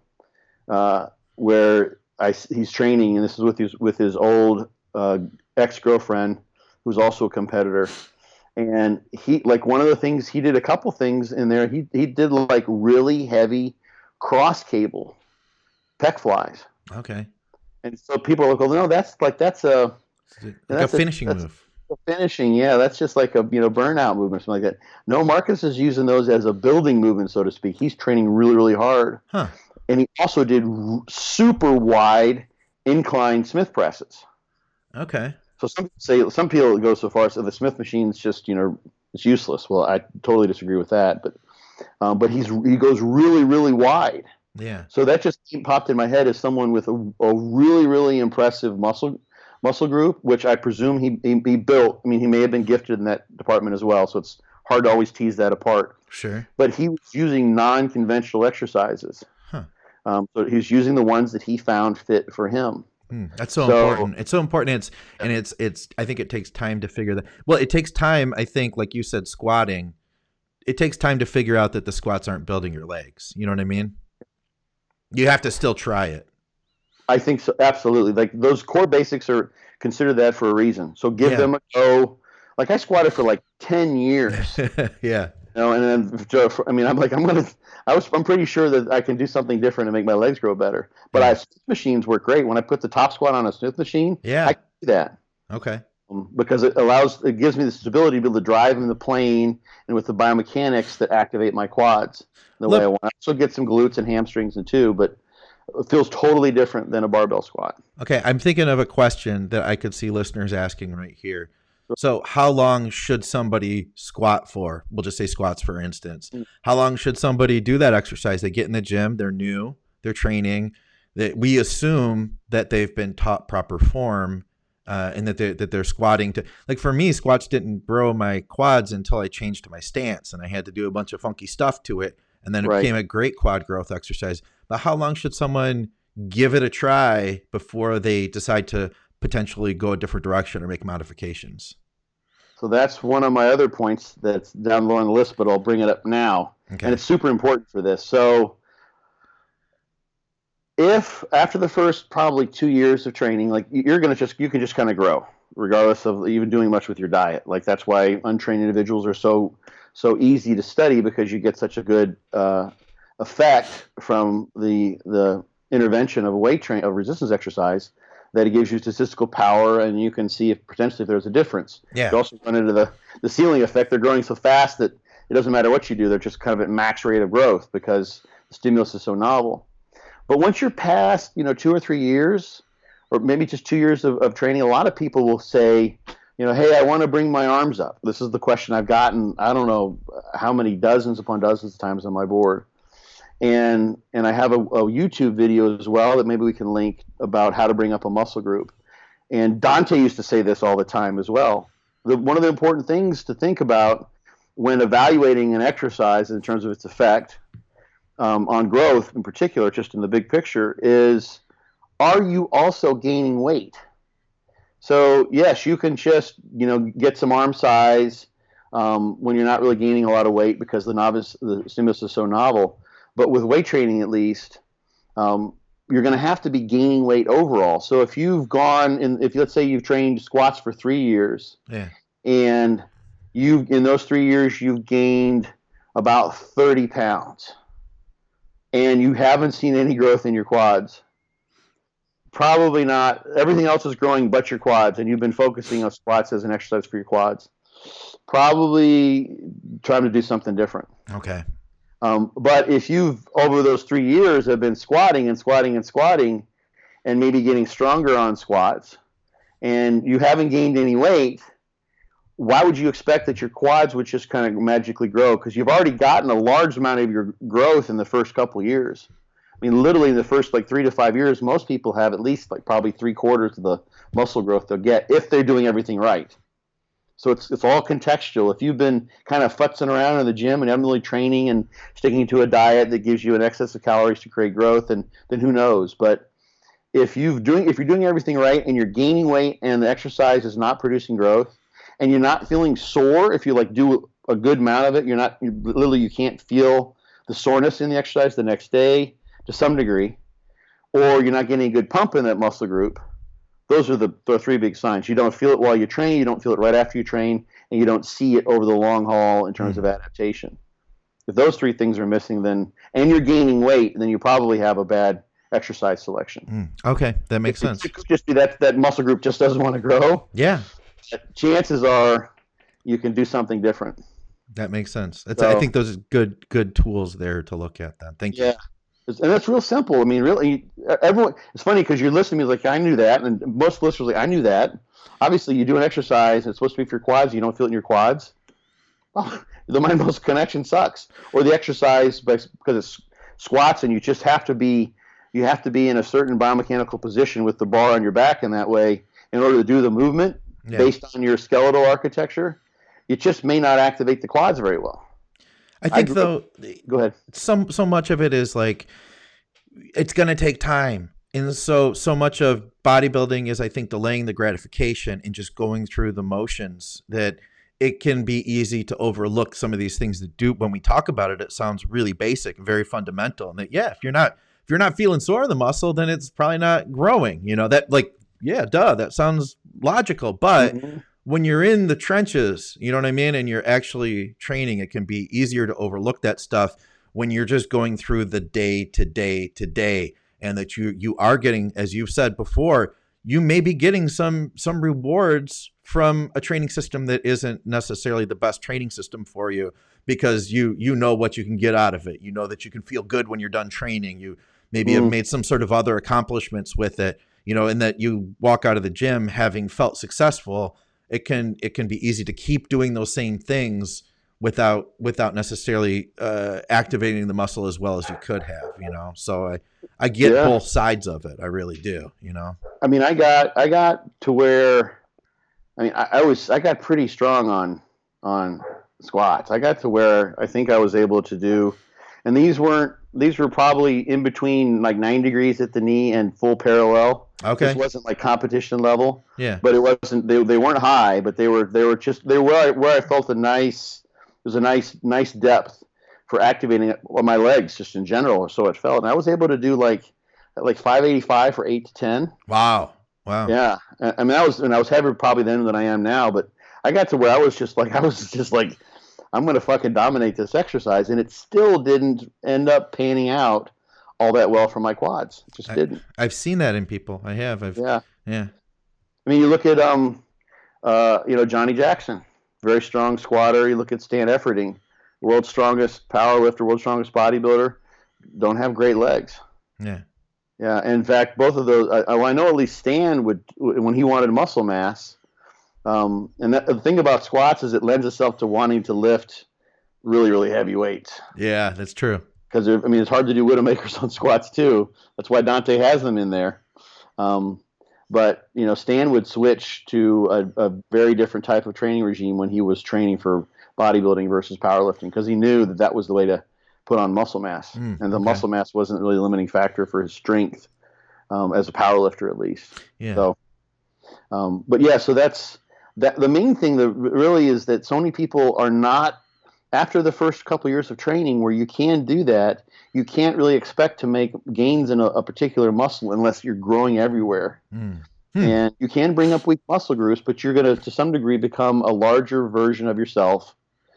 Speaker 3: where he's training, and this is with his old ex-girlfriend who's also a competitor. And he one of the things he did a couple things in there. He did really heavy cross cable pec flies.
Speaker 1: Okay. And
Speaker 3: so people are like, "Oh no, that's a
Speaker 1: finishing move."
Speaker 3: Finishing, yeah, that's just like a burnout movement or something like that. No, Marcus is using those as a building movement, so to speak. He's training really, really hard, and he also did super wide incline Smith presses.
Speaker 1: Okay.
Speaker 3: So some people go so far as the Smith machine's just it's useless. Well, I totally disagree with that, but he goes really, really wide.
Speaker 1: Yeah.
Speaker 3: So that just popped in my head as someone with a really, really impressive muscle group, which I presume he built. He may have been gifted in that department as well, so it's hard to always tease that apart.
Speaker 1: Sure.
Speaker 3: But he was using non-conventional exercises. So he was using the ones that he found fit for him.
Speaker 1: That's so important. It's so important. It's I think it takes time to figure that. Well, it takes time, I think, like you said, squatting. It takes time to figure out that the squats aren't building your legs. You know what I mean? You have to still try it.
Speaker 3: I think so, absolutely. Those core basics are considered that for a reason. So give them a go. I squatted for 10 years.
Speaker 1: Yeah.
Speaker 3: And then I'm pretty sure that I can do something different to make my legs grow better. But Smith machines work great. When I put the top squat on a Smith machine, I can do that.
Speaker 1: Okay.
Speaker 3: Because it gives me the stability to be able to drive in the plane and with the biomechanics that activate my quads the way I want. I also get some glutes and hamstrings too, but it feels totally different than a barbell squat.
Speaker 1: Okay, I'm thinking of a question that I could see listeners asking right here. So how long should somebody squat for? We'll just say squats, for instance. How long should somebody do that exercise? They get in the gym, they're new, they're training. We assume that they've been taught proper form and that they're squatting to. For me, squats didn't grow my quads until I changed to my stance, and I had to do a bunch of funky stuff to it, and then it became a great quad growth exercise. But how long should someone give it a try before they decide to potentially go a different direction or make modifications?
Speaker 3: So that's one of my other points that's down low on the list, but I'll bring it up now. Okay. And it's super important for this. So if after the first probably 2 years of training, you can just kind of grow regardless of even doing much with your diet. Like, that's why untrained individuals are so easy to study, because you get such a good effect from the intervention of of resistance exercise, that it gives you statistical power, and you can see if potentially there's a difference.
Speaker 1: Yeah.
Speaker 3: You also run into the ceiling effect. They're growing so fast that it doesn't matter what you do. They're just kind of at max rate of growth because the stimulus is so novel. But once you're past 2 or 3 years, or maybe just 2 years of training, a lot of people will say, hey, I want to bring my arms up. This is the question I've gotten, I don't know how many dozens upon dozens of times on my board. And I have a YouTube video as well that maybe we can link about how to bring up a muscle group. And Dante used to say this all the time as well. One of the important things to think about when evaluating an exercise in terms of its effect on growth in particular, just in the big picture, is, are you also gaining weight? So yes, you can just get some arm size when you're not really gaining a lot of weight because the stimulus is so novel. But with weight training, at least, you're going to have to be gaining weight overall. So if let's say you've trained squats for 3 years, and in those 3 years you've gained about 30 pounds, and you haven't seen any growth in your quads, probably not. Everything else is growing but your quads, and you've been focusing on squats as an exercise for your quads. Probably trying to do something different.
Speaker 1: Okay.
Speaker 3: But if you've, over those 3 years, have been squatting and squatting and squatting and maybe getting stronger on squats, and you haven't gained any weight, why would you expect that your quads would just kind of magically grow? Because you've already gotten a large amount of your growth in the first couple of years. I mean, literally in the first 3 to 5 years, most people have at least probably 3/4 of the muscle growth they'll get if they're doing everything right. So it's all contextual. If you've been kind of futzing around in the gym and haven't really training and sticking to a diet that gives you an excess of calories to create growth, and then who knows? But if you're doing everything right and you're gaining weight and the exercise is not producing growth, and you're not feeling sore, if you do a good amount of it, you can't feel the soreness in the exercise the next day to some degree, or you're not getting a good pump in that muscle group. Those are the 3 big signs. You don't feel it while you train, you don't feel it right after you train, and you don't see it over the long haul in terms of adaptation. If those 3 things are missing, and you're gaining weight, then you probably have a bad exercise selection.
Speaker 1: Okay, that makes sense.
Speaker 3: It could just be that muscle group just doesn't want to grow.
Speaker 1: Yeah.
Speaker 3: Chances are you can do something different.
Speaker 1: That makes sense. I think those are good tools there to look at. Then thank you.
Speaker 3: Yeah. And that's real simple. I mean, really, everyone. It's funny because you're listening to me like, I knew that, and most listeners are like, I knew that. Obviously, you do an exercise, and it's supposed to be for your quads. You don't feel it in your quads. Oh, the mind-muscle connection sucks. Or the exercise because it's squats, and you just have to be in a certain biomechanical position with the bar on your back in that way in order to do the movement based on your skeletal architecture. It just may not activate the quads very well.
Speaker 1: I think though,
Speaker 3: go ahead.
Speaker 1: So much of it is it's going to take time. And so much of bodybuilding is, I think, delaying the gratification and just going through the motions, that it can be easy to overlook some of these things that do, when we talk about it, it sounds really basic and very fundamental. And that, if you're not feeling sore in the muscle, then it's probably not growing, that sounds logical. But when you're in the trenches, you know what I mean? And you're actually training, it can be easier to overlook that stuff when you're just going through the day to day, and that you are getting, as you've said before, you may be getting some rewards from a training system that isn't necessarily the best training system for you, because you know what you can get out of it. You know that you can feel good when you're done training. You maybe have made some sort of other accomplishments with it, and that you walk out of the gym having felt successful. It can be easy to keep doing those same things without necessarily activating the muscle as well as you could have, So I get both sides of it. I really do, I mean, I got to where, I got pretty strong on squats. I got to where I think I was able to do, and these were probably in between 9 degrees at the knee and full parallel. Okay.
Speaker 3: This wasn't competition level.
Speaker 1: Yeah.
Speaker 3: But it wasn't. They weren't high, but they were where I felt there's a nice depth for activating my legs just in general, or so it felt. And I was able to do like 585 for 8 to 10.
Speaker 1: Wow.
Speaker 3: Yeah. I mean, I was heavier probably then than I am now, but I got to where I was just like I'm going to fucking dominate this exercise, and it still didn't end up panning out all that well for my quads. It just didn't.
Speaker 1: I've seen that in people. I have.
Speaker 3: Yeah.
Speaker 1: I
Speaker 3: mean, you look at Johnny Jackson, very strong squatter. You look at Stan Efferding, world's strongest power lifter, world's strongest bodybuilder, don't have great legs.
Speaker 1: Yeah.
Speaker 3: Yeah. In fact, both of those, I know at least Stan would, when he wanted muscle mass. And the thing about squats is it lends itself to wanting to lift really, really heavy weights.
Speaker 1: Yeah, that's true.
Speaker 3: Because it's hard to do Widowmakers on squats too. That's why Dante has them in there. But Stan would switch to a very different type of training regime when he was training for bodybuilding versus powerlifting, because he knew that was the way to put on muscle mass, and the muscle mass wasn't really a limiting factor for his strength as a powerlifter, at least.
Speaker 1: Yeah.
Speaker 3: So, but yeah, so that's that. The main thing that really is that so many people are not, after the first couple of years of training where you can do that, you can't really expect to make gains in a particular muscle unless you're growing everywhere. And you can bring up weak muscle groups, but you're going to some degree, become a larger version of yourself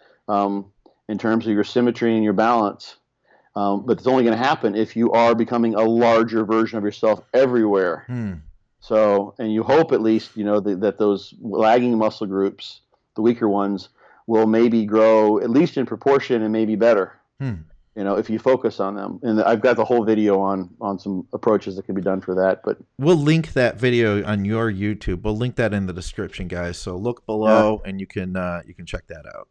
Speaker 3: in terms of your symmetry and your balance. But it's only going to happen if you are becoming a larger version of yourself everywhere. So, and you hope at least, that those lagging muscle groups, the weaker ones, will maybe grow at least in proportion and maybe better, if you focus on them. And I've got the whole video on some approaches that can be done for that. But
Speaker 1: we'll link that video on your YouTube. We'll link that in the description, guys. So look below, and you can check that out.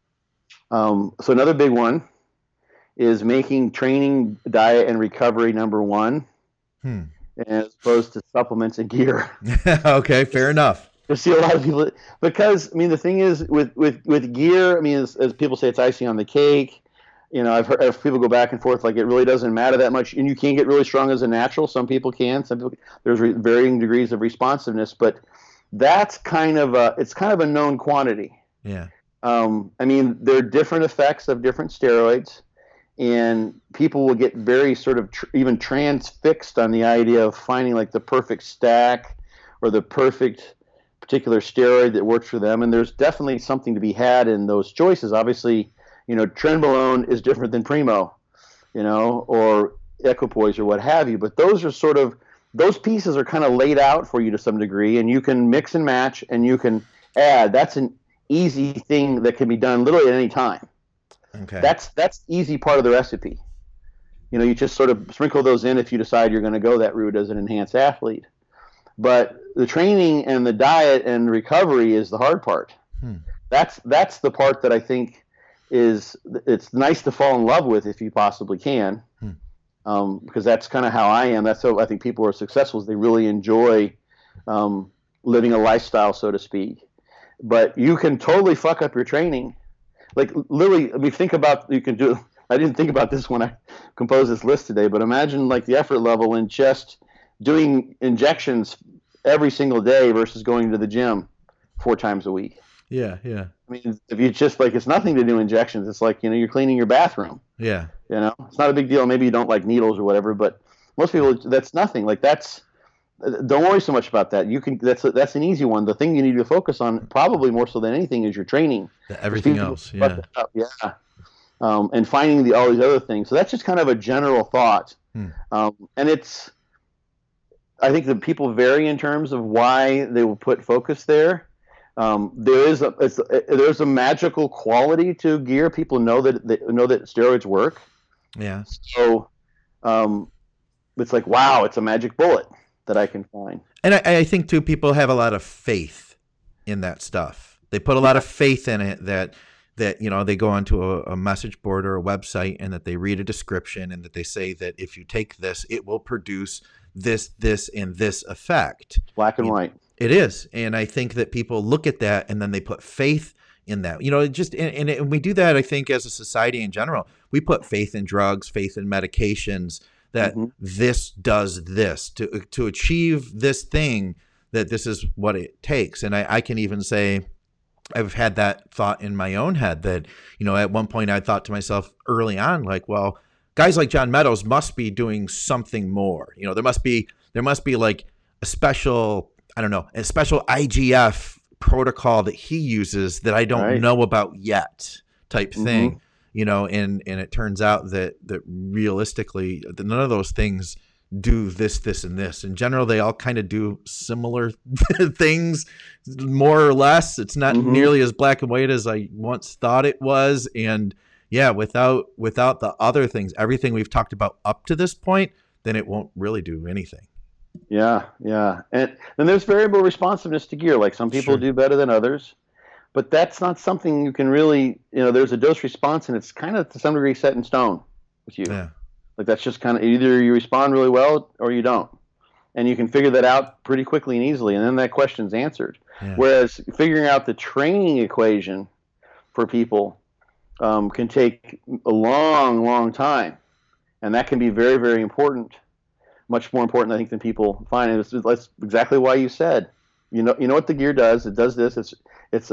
Speaker 3: So another big one is making training, diet, and recovery number one, as opposed to supplements and gear.
Speaker 1: Okay, fair enough.
Speaker 3: I see a lot of people, because the thing is with gear, as people say, it's icing on the cake. I've heard people go back and forth, like it really doesn't matter that much, and you can get really strong as a natural. Some people can. Some people, there's varying degrees of responsiveness, but that's kind of a known quantity.
Speaker 1: Yeah.
Speaker 3: There are different effects of different steroids, and people will get very sort of even transfixed on the idea of finding like the perfect stack or the perfect particular steroid that works for them. And there's definitely something to be had in those choices. Obviously, Trenbolone is different than Primo, or Equipoise or what have you. But those pieces are kind of laid out for you to some degree, and you can mix and match, and you can add. That's an easy thing that can be done literally at any time.
Speaker 1: Okay.
Speaker 3: That's the easy part of the recipe. You just sort of sprinkle those in if you decide you're going to go that route as an enhanced athlete. But the training and the diet and recovery is the hard part. That's the part that I think it's nice to fall in love with if you possibly can, because that's kind of how I am. That's how I think people are successful, is they really enjoy living a lifestyle, so to speak. But you can totally fuck up your training. Like literally, think about, you can do, I didn't think about this when I composed this list today, but imagine like the effort level in just doing injections every single day versus going to the gym 4 times a week.
Speaker 1: Yeah.
Speaker 3: If you just it's nothing to do injections. It's like, you're cleaning your bathroom.
Speaker 1: Yeah.
Speaker 3: It's not a big deal. Maybe you don't like needles or whatever, but most people, that's nothing. Don't worry so much about that. That's an easy one. The thing you need to focus on, probably more so than anything, is your training.
Speaker 1: Everything else. Yeah.
Speaker 3: And finding all these other things. So that's just kind of a general thought. And I think that people vary in terms of why they will put focus there. There's a magical quality to gear. People know that steroids work.
Speaker 1: Yeah.
Speaker 3: So it's like, wow, it's a magic bullet that I can find.
Speaker 1: And I think too, people have a lot of faith in that stuff. They put a lot of faith in it that they go onto a message board or a website, and that they read a description, and that they say that if you take this, it will produce this, and this effect.
Speaker 3: Black and white.
Speaker 1: It is. And I think that people look at that, and then they put faith in that. And we do that, I think, as a society in general. We put faith in drugs, faith in medications, that this does this to achieve this thing, that this is what it takes. And I can even say, I've had that thought in my own head that, at one point I thought to myself early on, like, well, guys like John Meadows must be doing something more. There must be like a special IGF protocol that he uses that I don't know about yet, type thing. And it turns out that realistically, none of those things do this, and this. In general, they all kind of do similar things, more or less. It's not nearly as black and white as I once thought it was. And yeah, without the other things, everything we've talked about up to this point, then it won't really do anything.
Speaker 3: Yeah, yeah. And then there's variable responsiveness to gear. Like some people
Speaker 1: Sure.
Speaker 3: do better than others, but that's not something you can really, there's a dose response and it's kind of to some degree set in stone with you.
Speaker 1: Yeah.
Speaker 3: Like that's just kind of either you respond really well or you don't. And you can figure that out pretty quickly and easily. And then that question's answered.
Speaker 1: Yeah.
Speaker 3: Whereas figuring out the training equation for people can take a long, long time. And that can be very, very important. Much more important, I think, than people find. And that's exactly why you said, you know what the gear does. It does this. It's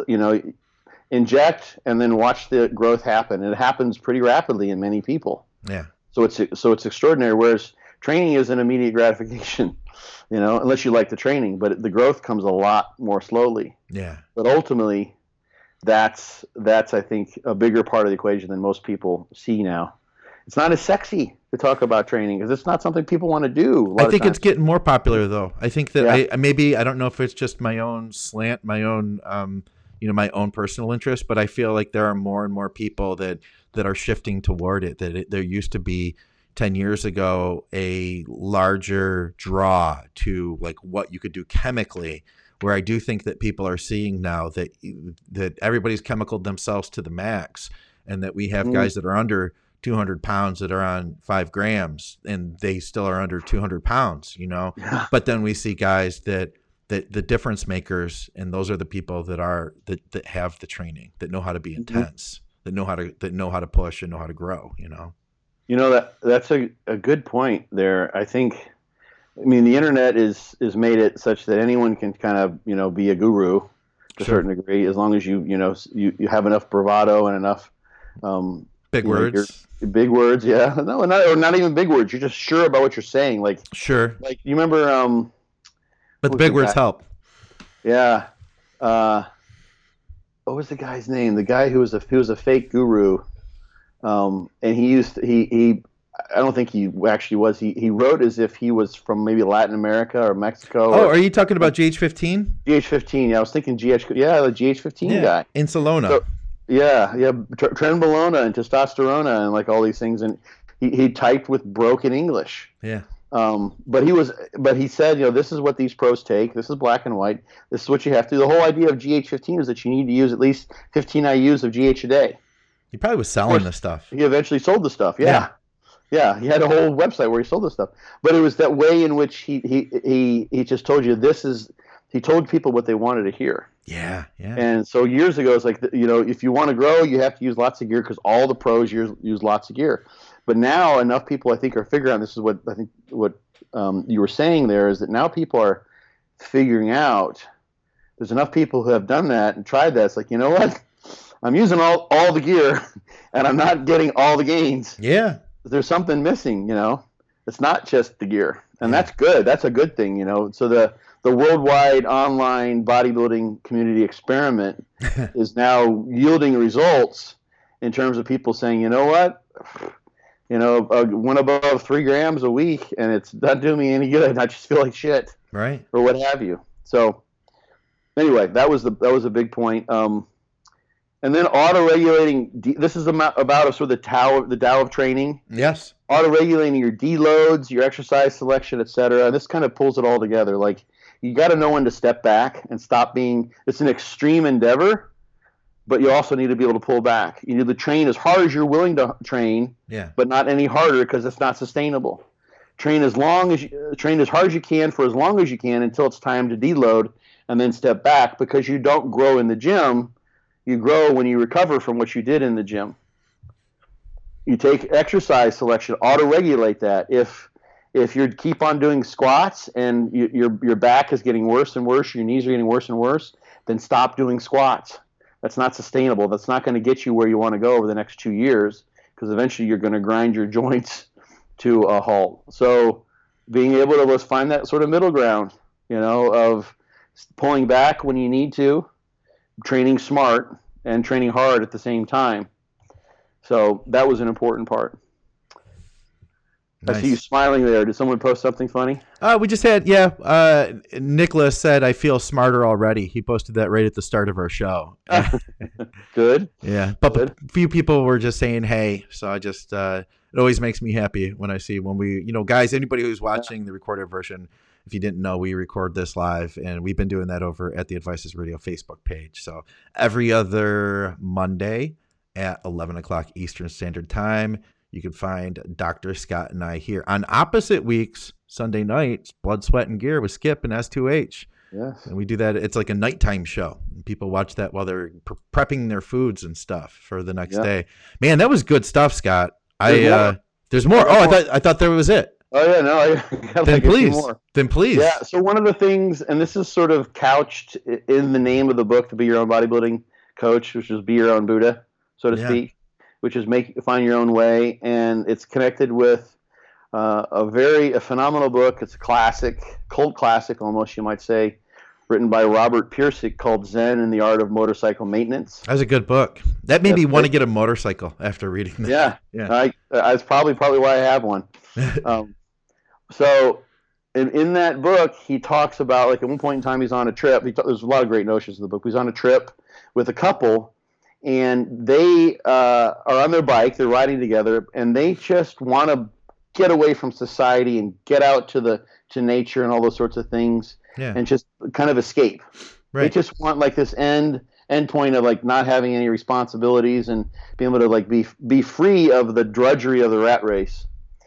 Speaker 3: inject and then watch the growth happen. And it happens pretty rapidly in many people.
Speaker 1: Yeah.
Speaker 3: So it's extraordinary. Whereas training is an immediate gratification, unless you like the training. But the growth comes a lot more slowly.
Speaker 1: Yeah.
Speaker 3: But ultimately, that's I think a bigger part of the equation than most people see now. It's not as sexy to talk about training because it's not something people want to do.
Speaker 1: I think it's getting more popular though. I think that
Speaker 3: Yeah.
Speaker 1: I don't know if it's just my own slant, my own my own personal interest, but I feel like there are more and more people that are shifting toward it. There used to be 10 years ago a larger draw to like what you could do chemically, where I do think that people are seeing now that everybody's chemicaled themselves to the max, and that we have guys that are under 200 pounds that are on 5 grams and they still are under 200 pounds,
Speaker 3: Yeah.
Speaker 1: But then we see guys that the difference makers, and those are the people that have the training, that know how to be intense, that know how to push and know how to grow,
Speaker 3: That's a good point there. I mean, the internet is made it such that anyone can kind of, be a guru to a
Speaker 1: Sure.
Speaker 3: certain degree, as long as you have enough bravado and enough,
Speaker 1: Big words.
Speaker 3: big words. Yeah. No, not even big words. You're just sure about what you're saying. Like
Speaker 1: Sure.
Speaker 3: you remember,
Speaker 1: But the
Speaker 3: what
Speaker 1: big
Speaker 3: was the
Speaker 1: words
Speaker 3: guy?
Speaker 1: help.
Speaker 3: Yeah. What was the guy's name? The guy who was a fake guru. And he I don't think he actually was. He wrote as if he was from maybe Latin America or Mexico.
Speaker 1: Oh, are you talking about GH15?
Speaker 3: GH15? Yeah, I was thinking GH. Yeah, the GH15 guy.
Speaker 1: In Salona.
Speaker 3: So, yeah, Trenbolone and testosterone and like all these things, and he typed with broken English.
Speaker 1: Yeah.
Speaker 3: But he said, this is what these pros take. This is black and white. This is what you have to do. The whole idea of GH15 is that you need to use at least 15 IUs of GH a day.
Speaker 1: He probably was selling this stuff.
Speaker 3: He eventually sold the stuff. Yeah. He had a whole website where he sold the stuff. But it was that way in which he just told you he told people what they wanted to hear.
Speaker 1: Yeah, yeah.
Speaker 3: And so years ago, it's like, if you want to grow, you have to use lots of gear because all the pros use lots of gear. But now enough people, I think, are figuring out, this is what I think what you were saying there, is that now people are figuring out, there's enough people who have done that and tried that. It's like, you know what? I'm using all the gear and I'm not getting all the gains.
Speaker 1: Yeah.
Speaker 3: There's something missing, It's not just the gear. And that's good. That's a good thing, So the worldwide online bodybuilding community experiment is now yielding results in terms of people saying, you know what? Went above 3 grams a week and it's not doing me any good. I just feel like shit.
Speaker 1: Right.
Speaker 3: Or what have you. So anyway, that was a big point. And then auto-regulating, this is about sort of the Tao of training.
Speaker 1: Yes.
Speaker 3: Auto-regulating your deloads, your exercise selection, etc. And this kind of pulls it all together. Like, you got to know when to step back and stop being, it's an extreme endeavor, but you also need to be able to pull back. You need to train as hard as you're willing to train, but not any harder because it's not sustainable. Train as hard as you can for as long as you can until it's time to deload and then step back, because you don't grow in the gym. You grow when you recover from what you did in the gym. You take exercise selection, auto-regulate that. If you keep on doing squats and your back is getting worse and worse, your knees are getting worse and worse, then stop doing squats. That's not sustainable. That's not going to get you where you want to go over the next 2 years, because eventually you're going to grind your joints to a halt. So being able to find that sort of middle ground, of pulling back when you need to, training smart and training hard at the same time. So that was an important part.
Speaker 1: Nice.
Speaker 3: I see you smiling there. Did someone post something funny?
Speaker 1: We just had, Nicholas said, I feel smarter already. He posted that right at the start of our show.
Speaker 3: Good.
Speaker 1: Yeah. But a few people were just saying, hey, so I just, it always makes me happy when I see when we, guys, anybody who's watching the recorded version, if you didn't know, we record this live, and we've been doing that over at the Advices Radio Facebook page. So every other Monday at 11 o'clock Eastern Standard Time, you can find Dr. Scott and I here on opposite weeks, Sunday nights, Blood, Sweat, and Gear with Skip and S2H.
Speaker 3: Yes.
Speaker 1: And we do that. It's like a nighttime show. People watch that while they're prepping their foods and stuff for the next day. Man, that was good stuff, Scott. There's more. I thought there was it.
Speaker 3: Oh yeah, no.
Speaker 1: Then please.
Speaker 3: Yeah. So one of the things, and this is sort of couched in the name of the book, to Be Your Own Bodybuilding Coach, which is Be Your Own Buddha, so to speak, which is find your own way, and it's connected with a phenomenal book. It's a classic, cult classic almost, you might say, written by Robert Pirsig, called Zen and the Art of Motorcycle Maintenance.
Speaker 1: That was a good book. That made me want to get a motorcycle after reading that.
Speaker 3: Yeah. That's probably why I have one. So in that book, he talks about, like, at one point in time, he's on a trip. There's a lot of great notions in the book. He's on a trip with a couple, and they are on their bike. They're riding together, and they just want to get away from society and get out to nature and all those sorts of things, and just kind of escape. Right. They just want, like, this end point of, like, not having any responsibilities and being able to, like, be free of the drudgery of the rat race.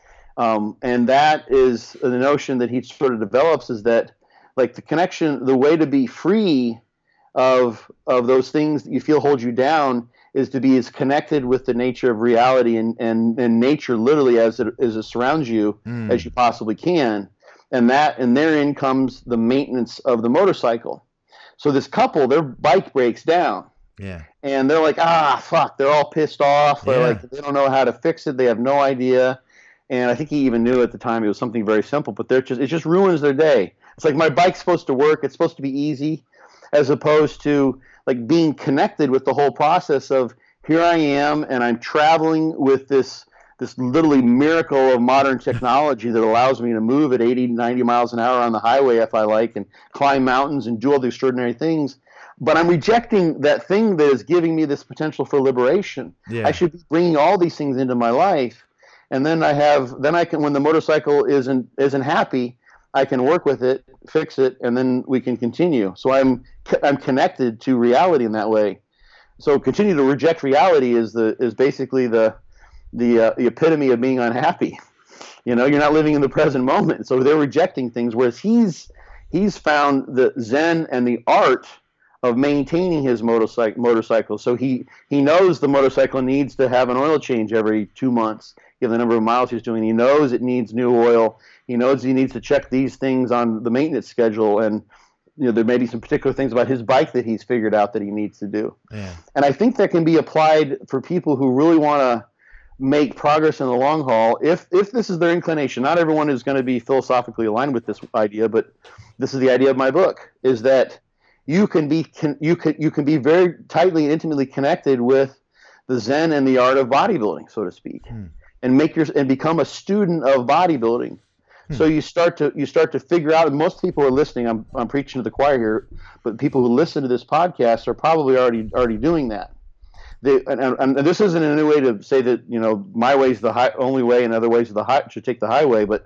Speaker 3: And that is the notion that he sort of develops, is that, like, the way to be free of those things that you feel hold you down is to be as connected with the nature of reality and nature literally as it surrounds you as you possibly can. And therein comes the maintenance of the motorcycle. So this couple, their bike breaks down.
Speaker 1: Yeah.
Speaker 3: And they're like, fuck, they're all pissed off. They're like, they don't know how to fix it. They have no idea. And I think he even knew at the time it was something very simple, but it just ruins their day. It's like, my bike's supposed to work. It's supposed to be easy, as opposed to, like, being connected with the whole process of, here I am, and I'm traveling with this literally miracle of modern technology that allows me to move at 80, 90 miles an hour on the highway if I like, and climb mountains and do all the extraordinary things. But I'm rejecting that thing that is giving me this potential for liberation. Yeah. I should be bringing all these things into my life. And then I can, when the motorcycle isn't happy, I can work with it, fix it, and then we can continue. So I'm connected to reality in that way. So continue to reject reality is basically the epitome of being unhappy. You're not living in the present moment. So they're rejecting things, whereas he's found the Zen and the art of maintaining his motorcycle. So he knows the motorcycle needs to have an oil change every 2 months, given the number of miles he's doing. He knows it needs new oil. He knows he needs to check these things on the maintenance schedule, and there may be some particular things about his bike that he's figured out that he needs to do. Yeah. And I think that can be applied for people who really want to make progress in the long haul, if this is their inclination. Not everyone is going to be philosophically aligned with this idea, but this is the idea of my book, is that you can be very tightly and intimately connected with the Zen and the art of bodybuilding, so to speak, and become a student of bodybuilding. So you start to figure out, and most people are listening. I'm preaching to the choir here, but people who listen to this podcast are probably already doing that. And this isn't a new way to say that my way is the only way, and other ways should take the highway. But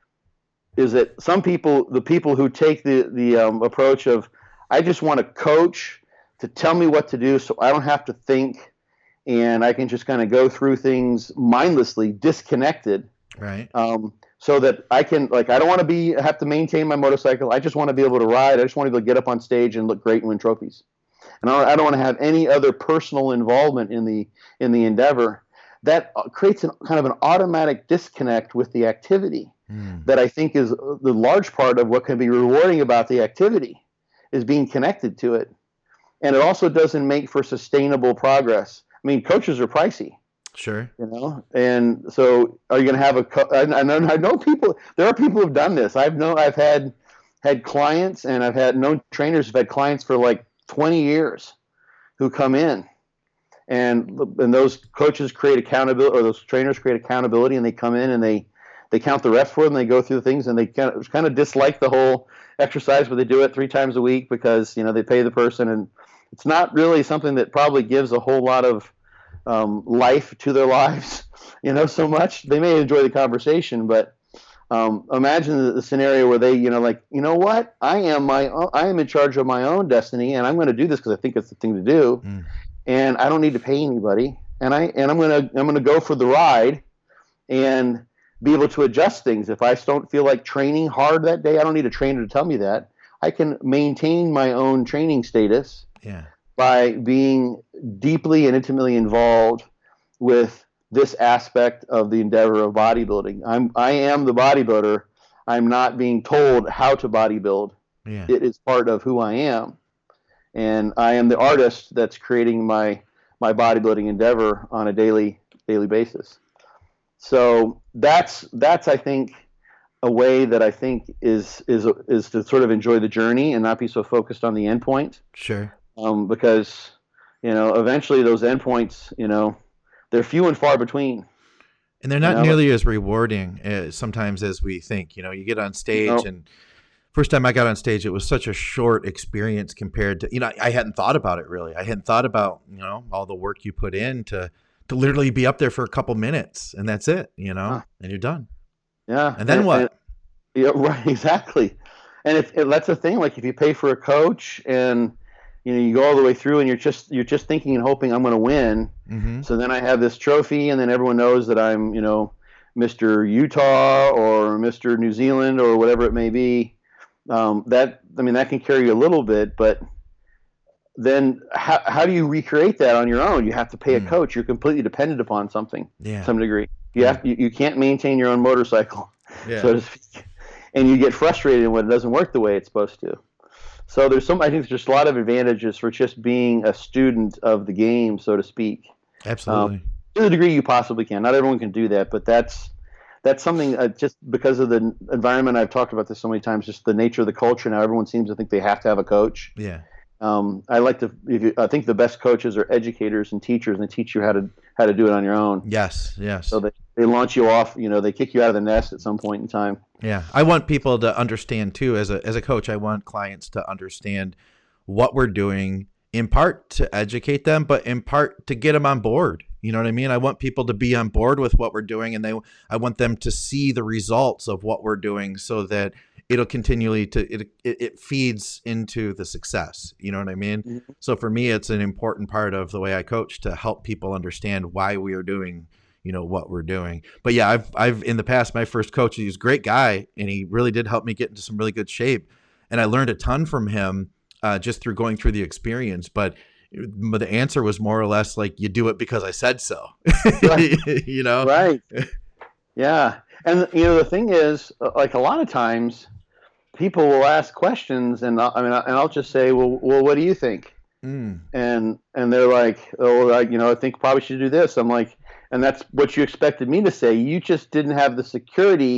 Speaker 3: is that some people, the people who take the approach of, I just want a coach to tell me what to do, so I don't have to think, and I can just kind of go through things mindlessly, disconnected.
Speaker 1: Right.
Speaker 3: So that I can, like, I don't want to have to maintain my motorcycle. I just want to be able to ride. I just want to be able to get up on stage and look great and win trophies. And I don't want to have any other personal involvement in the endeavor. That creates kind of an automatic disconnect with the activity that I think is the large part of what can be rewarding about the activity, is being connected to it. And it also doesn't make for sustainable progress. I mean, coaches are pricey.
Speaker 1: Sure.
Speaker 3: And so are you going to have I know people, there are people who've done this. I've had clients, and I've known trainers who've had clients for like 20 years who come in, and those coaches create accountability, or those trainers create accountability, and they come in and they count the reps for them, they go through the things, and they kind of dislike the whole exercise, but they do it 3 times a week because they pay the person, and it's not really something that probably gives a whole lot of life to their lives, so much. They may enjoy the conversation, but imagine the scenario where they, what? I am in charge of my own destiny, and I'm going to do this because I think it's the thing to do, and I don't need to pay anybody, and I'm going to go for the ride, and be able to adjust things. If I don't feel like training hard that day, I don't need a trainer to tell me that. I can maintain my own training status by being deeply and intimately involved with this aspect of the endeavor of bodybuilding. I am the bodybuilder. I'm not being told how to bodybuild. Yeah. It is part of who I am. And I am the artist that's creating my bodybuilding endeavor on a daily basis. So that's I think a way that I think is to sort of enjoy the journey and not be so focused on the endpoint.
Speaker 1: Sure.
Speaker 3: Because eventually those endpoints, they're few and far between.
Speaker 1: And they're not nearly as rewarding sometimes as we think. You get on stage and first time I got on stage, it was such a short experience compared to, I hadn't thought about it really. I hadn't thought about, all the work you put in to literally be up there for a couple minutes and that's it, and you're done.
Speaker 3: Yeah.
Speaker 1: And then what?
Speaker 3: Yeah, right. Exactly. And if that's the thing, like if you pay for a coach and, you go all the way through and you're just thinking and hoping I'm going to win. Mm-hmm. So then I have this trophy and then everyone knows that I'm, Mr. Utah or Mr. New Zealand or whatever it may be. That can carry you a little bit, but then how do you recreate that on your own? You have to pay a coach. You're completely dependent upon something to some degree. You can't maintain your own motorcycle, so to speak, and you get frustrated when it doesn't work the way it's supposed to. So I think there's a lot of advantages for just being a student of the game, so to speak.
Speaker 1: Absolutely.
Speaker 3: To the degree you possibly can. Not everyone can do that, but that's something just because of the environment. I've talked about this so many times, just the nature of the culture. Now everyone seems to think they have to have a coach.
Speaker 1: Yeah.
Speaker 3: I think the best coaches are educators and teachers, and they teach you how to do it on your own.
Speaker 1: Yes.
Speaker 3: So they launch you off, they kick you out of the nest at some point in time.
Speaker 1: Yeah. I want people to understand too, as a coach, I want clients to understand what we're doing in part to educate them, but in part to get them on board. You know what I mean? I want people to be on board with what we're doing, and I want them to see the results of what we're doing so that it'll continually it feeds into the success. You know what I mean? Mm-hmm. So for me, it's an important part of the way I coach to help people understand why we are doing, what we're doing. But yeah, I've in the past, my first coach, he was a great guy and he really did help me get into some really good shape. And I learned a ton from him just through going through the experience. But the answer was more or less like, you do it because I said so.
Speaker 3: Right.
Speaker 1: Right.
Speaker 3: Yeah. And the thing is, like a lot of times people will ask questions and I'll just say, well, what do you think? And they're like, oh, I think probably should do this. I'm like, and that's what you expected me to say. You just didn't have the security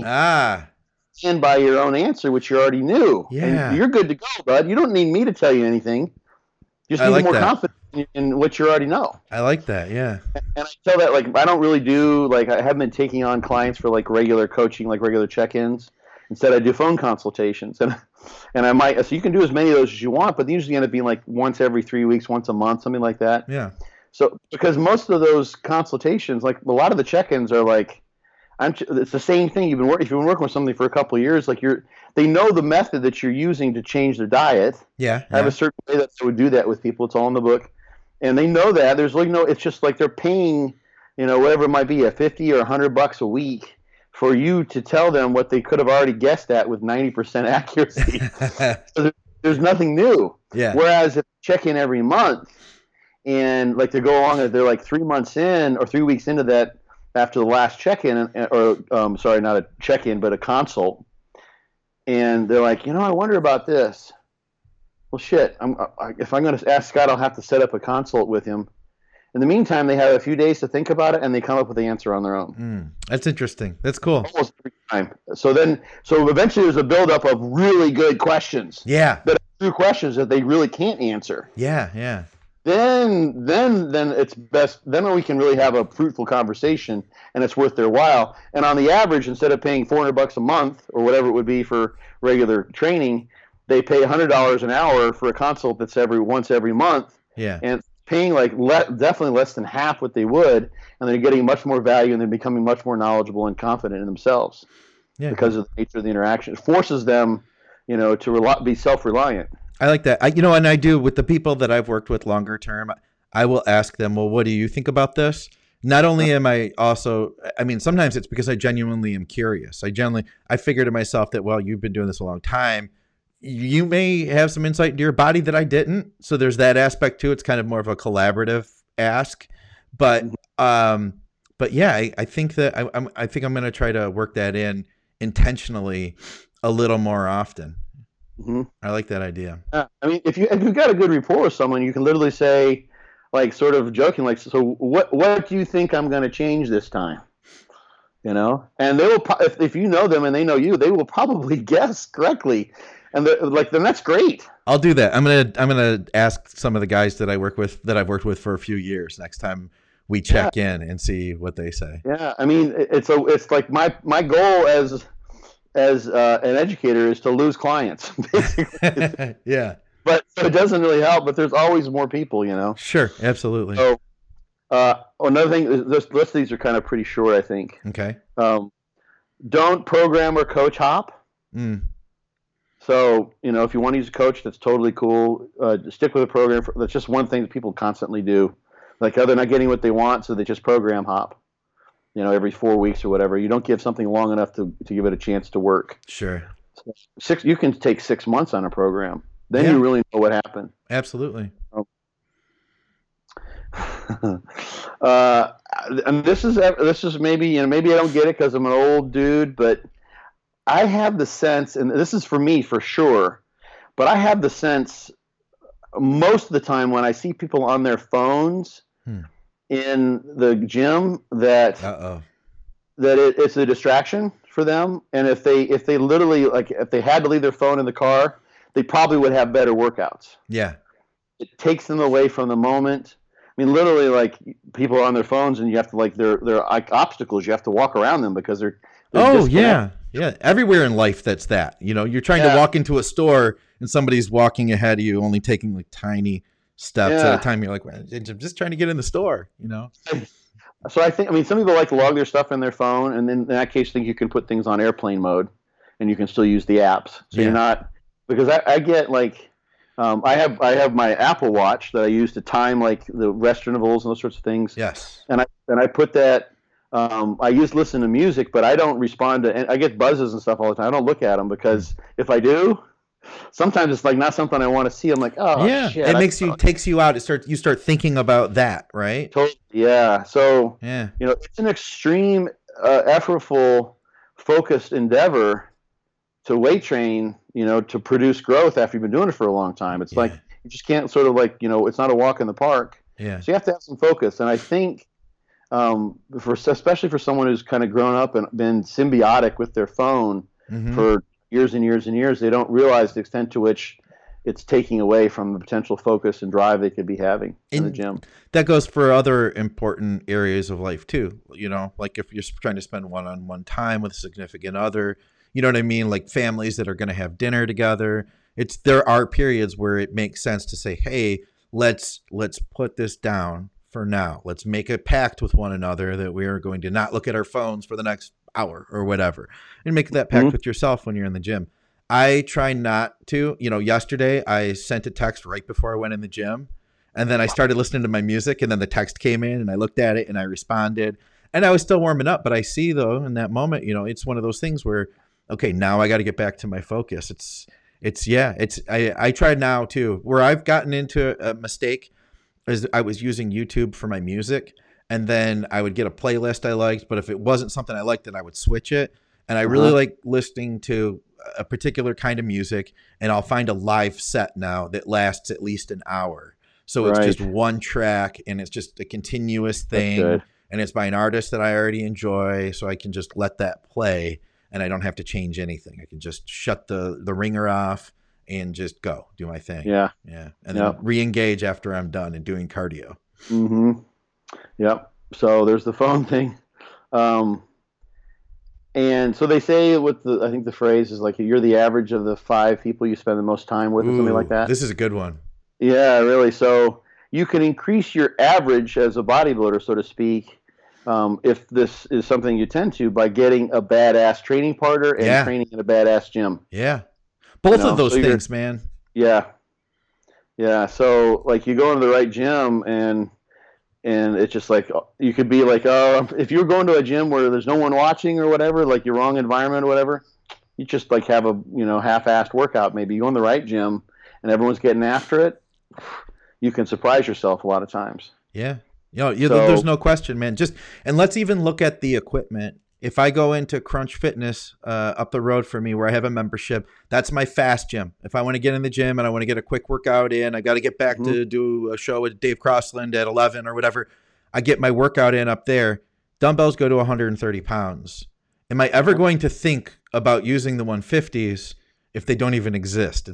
Speaker 3: stand by your own answer, which you already knew.
Speaker 1: Yeah.
Speaker 3: And you're good to go, bud. You don't need me to tell you anything. You just need more confidence in what you already know.
Speaker 1: I like that. Yeah.
Speaker 3: And I tell that, I don't really do, I haven't been taking on clients for regular coaching, regular check-ins. Instead, I do phone consultations, and I might. So you can do as many of those as you want, but they usually end up being once every 3 weeks, once a month, something like that.
Speaker 1: Yeah.
Speaker 3: So because most of those consultations, a lot of the check-ins are it's the same thing. If you've been working with somebody for a couple of years, they know the method that you're using to change their diet.
Speaker 1: Yeah.
Speaker 3: I have a certain way that I would do that with people. It's all in the book, and they know that. There's it's just they're paying, whatever it might be, $50 or $100 a week for you to tell them what they could have already guessed at with 90% accuracy. So there's nothing new.
Speaker 1: Yeah.
Speaker 3: Whereas if you check in every month and they go along, they're 3 months in or 3 weeks into that after the last check-in, or sorry, not a check-in, but a consult. And they're like, I wonder about this. Well, shit, if I'm going to ask Scott, I'll have to set up a consult with him. In the meantime, they have a few days to think about it, and they come up with the answer on their own.
Speaker 1: That's interesting. That's cool.
Speaker 3: Almost every time. So eventually there's a buildup of really good questions.
Speaker 1: Yeah.
Speaker 3: But a few questions that they really can't answer.
Speaker 1: Yeah, yeah.
Speaker 3: Then it's best. Then we can really have a fruitful conversation, and it's worth their while. And on the average, instead of paying $400 a month or whatever it would be for regular training, they pay $100 an hour for a consult that's once every month.
Speaker 1: Yeah.
Speaker 3: And paying like definitely less than half what they would, and they're getting much more value, and they're becoming much more knowledgeable and confident in themselves because of the nature of the interaction. It forces them, to be self-reliant.
Speaker 1: I like that. And I do with the people that I've worked with longer term. I will ask them, well, what do you think about this? Not only am I also, sometimes it's because I genuinely am curious. I figure to myself that, well, you've been doing this a long time. You may have some insight into your body that I didn't. So there's that aspect too. It's kind of more of a collaborative ask, but yeah, I think that I think I'm going to try to work that in intentionally a little more often. Mm-hmm. I like that idea.
Speaker 3: If you've got a good rapport with someone, you can literally say, like, sort of joking, like, so what do you think I'm going to change this time? And they will, if you know them and they know you, they will probably guess correctly. And then that's great.
Speaker 1: I'll do that. I'm gonna ask some of the guys that I've worked with for a few years next time we check in and see what they say.
Speaker 3: Yeah, it's like my goal as an educator is to lose clients, basically.
Speaker 1: Yeah.
Speaker 3: But it doesn't really help. But there's always more people,
Speaker 1: Sure, absolutely.
Speaker 3: So another thing, the rest of these are kind of pretty short, I think.
Speaker 1: Okay.
Speaker 3: Don't program or coach hop. So, if you want to use a coach, that's totally cool. Stick with a program. That's just one thing that people constantly do. Like, they're not getting what they want, so they just program hop, every 4 weeks or whatever. You don't give something long enough to give it a chance to work.
Speaker 1: Sure.
Speaker 3: You can take 6 months on a program. Then you really know what happened.
Speaker 1: Absolutely.
Speaker 3: And this is maybe maybe I don't get it because I'm an old dude, but I have the sense, and this is for me for sure, but I have the sense most of the time when I see people on their phones in the gym that it's a distraction for them, and if they literally, like, if they had to leave their phone in the car, they probably would have better workouts.
Speaker 1: Yeah,
Speaker 3: it takes them away from the moment. Literally, like, people are on their phones, and you have to, like, they're like obstacles. You have to walk around them because they're
Speaker 1: yeah. Everywhere in life, that's that. You're trying to walk into a store and somebody's walking ahead of you, only taking like tiny steps at a time. You're like, well, I'm just trying to get in the store.
Speaker 3: So I think, some people like to log their stuff in their phone, and then in that case, I think you can put things on airplane mode, and you can still use the apps. So you're not, because I get like. I have my Apple Watch that I use to time, like, the rest intervals and those sorts of things.
Speaker 1: Yes.
Speaker 3: And I put that. I listen to music, but I don't respond to. I get buzzes and stuff all the time. I don't look at them because if I do, sometimes it's like not something I want to see. I'm like, oh
Speaker 1: yeah,
Speaker 3: shit.
Speaker 1: It takes you out. You start thinking about that, right?
Speaker 3: Totally. Yeah. So it's an extreme, effortful, focused endeavor to weight train, to produce growth after you've been doing it for a long time. It's like, you just can't sort of like, it's not a walk in the park.
Speaker 1: Yeah.
Speaker 3: So you have to have some focus. And I think, especially for someone who's kind of grown up and been symbiotic with their phone for years and years and years, they don't realize the extent to which it's taking away from the potential focus and drive they could be having in the gym.
Speaker 1: That goes for other important areas of life too. Like if you're trying to spend one-on-one time with a significant other, you know what I mean? Like families that are going to have dinner together. There are periods where it makes sense to say, hey, let's put this down for now. Let's make a pact with one another that we are going to not look at our phones for the next hour or whatever, and make that pact with yourself when you're in the gym. I try not to. Yesterday I sent a text right before I went in the gym, and then I started listening to my music, and then the text came in, and I looked at it, and I responded, and I was still warming up. But I see, though, in that moment, it's one of those things where, okay, now I got to get back to my focus. I tried now too, where I've gotten into a mistake is I was using YouTube for my music, and then I would get a playlist I liked, but if it wasn't something I liked, then I would switch it. And I really like listening to a particular kind of music, and I'll find a live set now that lasts at least an hour. So it's just one track, and it's just a continuous thing, and it's by an artist that I already enjoy, so I can just let that play. And I don't have to change anything. I can just shut the ringer off and just go do my thing.
Speaker 3: Yeah.
Speaker 1: Yeah. And then re-engage after I'm done and doing cardio.
Speaker 3: Mm-hmm. Yep. So there's the phone thing. And so they say I think the phrase is like, you're the average of the 5 people you spend the most time with, or something like that.
Speaker 1: This is a good one.
Speaker 3: Yeah, really. So, you can increase your average as a bodybuilder, so to speak, if this is something you tend to, by getting a badass training partner and training in a badass gym.
Speaker 1: Yeah. Both of those things, man.
Speaker 3: Yeah. Yeah. So like you go into the right gym and it's just like, you could be like, oh, if you're going to a gym where there's no one watching or whatever, like your wrong environment or whatever, you just like have a, half-assed workout. Maybe you go in the right gym and everyone's getting after it. You can surprise yourself a lot of times.
Speaker 1: Yeah. There's no question, man. And let's even look at the equipment. If I go into Crunch Fitness up the road for me where I have a membership, that's my fast gym. If I want to get in the gym and I want to get a quick workout in, I got to get back to do a show with Dave Crossland at 11 or whatever. I get my workout in up there. Dumbbells go to 130 pounds. Am I ever going to think about using the 150s if they don't even exist?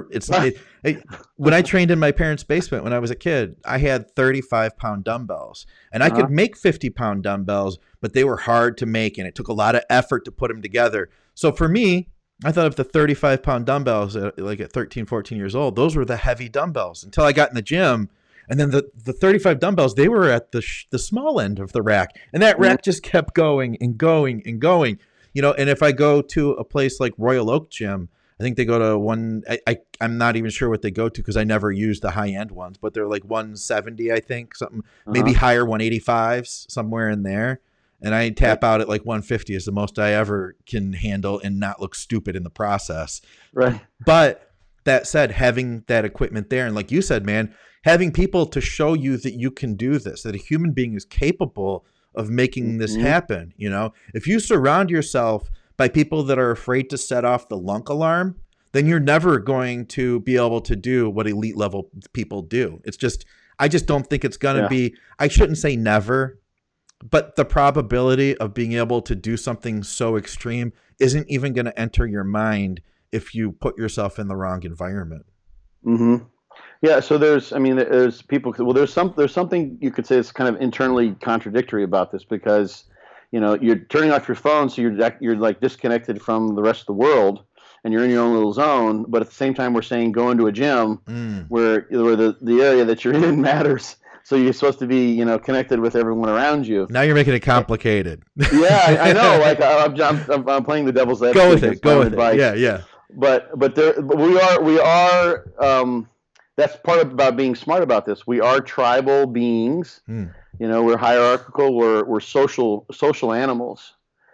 Speaker 1: When I trained in my parents' basement when I was a kid, I had 35-pound dumbbells, and I could make 50-pound dumbbells, but they were hard to make, and it took a lot of effort to put them together. So for me, I thought of the 35-pound dumbbells like at 13, 14 years old, those were the heavy dumbbells until I got in the gym. And then the 35 dumbbells, they were at the small end of the rack, and that rack just kept going and going and going. And if I go to a place like Royal Oak Gym, I think they go to one. I'm not even sure what they go to because I never use the high end ones, but they're like 170, I think, something maybe higher 185s, somewhere in there. And I tap out at like 150 is the most I ever can handle and not look stupid in the process.
Speaker 3: Right.
Speaker 1: But that said, having that equipment there, and like you said, man, having people to show you that you can do this, that a human being is capable of making this happen. If you surround yourself by people that are afraid to set off the lunk alarm, then you're never going to be able to do what elite level people do. I just don't think it's going to be, I shouldn't say never, but the probability of being able to do something so extreme isn't even going to enter your mind if you put yourself in the wrong environment.
Speaker 3: Mm-hmm. Yeah. So there's people, well, there's something you could say is kind of internally contradictory about this, because you're turning off your phone, so you're like disconnected from the rest of the world, and you're in your own little zone. But at the same time, we're saying go into a gym where the area that you're in matters. So you're supposed to be, connected with everyone around you.
Speaker 1: Now you're making it complicated.
Speaker 3: Yeah, I know. Like I'm playing the devil's advocate.
Speaker 1: Go with it. Yeah.
Speaker 3: But we are. That's part about being smart about this. We are tribal beings. We're hierarchical. We're social animals.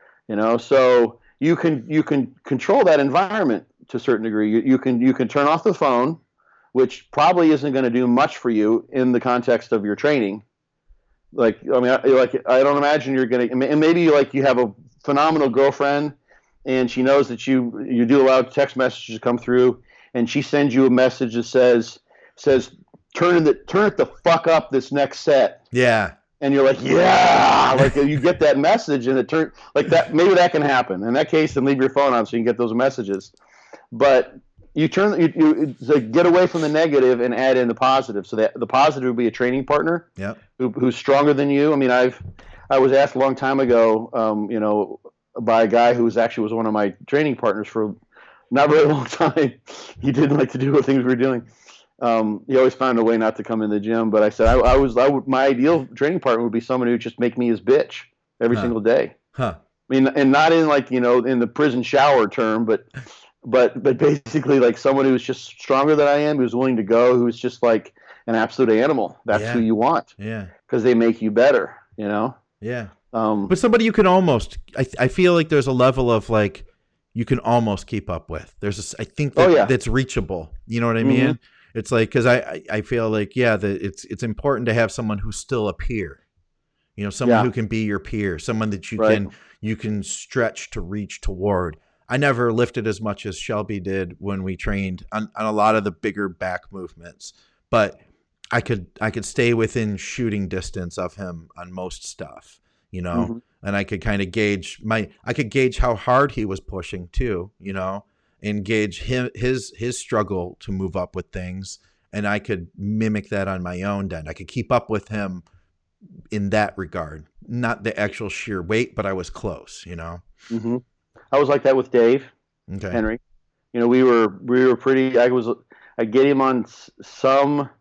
Speaker 3: So you can control that environment to a certain degree. You can turn off the phone, which probably isn't going to do much for you in the context of your training. I don't imagine you're going to. And maybe like you have a phenomenal girlfriend, and she knows that you do allow text messages to come through, and she sends you a message that says turn it the fuck up this next set.
Speaker 1: Yeah.
Speaker 3: And you're like, yeah, like you get that message and it turns like that. Maybe that can happen. In that case, then leave your phone on so you can get those messages. But you get away from the negative and add in the positive. So that the positive would be a training partner.
Speaker 1: Yeah.
Speaker 3: Who's stronger than you. I mean, I was asked a long time ago, by a guy who was one of my training partners for not very long time. He didn't like to do the things we were doing. He always found a way not to come in the gym. But I said my ideal training partner would be someone who would just make me his bitch every single day.
Speaker 1: Huh.
Speaker 3: I mean, and not in like in the prison shower term, but basically like someone who's just stronger than I am, who's willing to go, who's just like an absolute animal. That's who you want.
Speaker 1: Yeah.
Speaker 3: Because they make you better.
Speaker 1: Yeah. But somebody you can almost. I feel like there's a level of like you can almost keep up with. I think that's reachable. You know what I mean? It's like, because I feel like, that it's important to have someone who's still a peer, someone who can be your peer, someone that you can stretch to reach toward. I never lifted as much as Shelby did when we trained on a lot of the bigger back movements, but I could stay within shooting distance of him on most stuff, and I could kind of gauge how hard he was pushing too, and gauge his struggle to move up with things, and I could mimic that on my own end. I could keep up with him in that regard, not the actual sheer weight, but I was close,
Speaker 3: I was like that with Dave
Speaker 1: Henry.
Speaker 3: We were pretty. I get him on some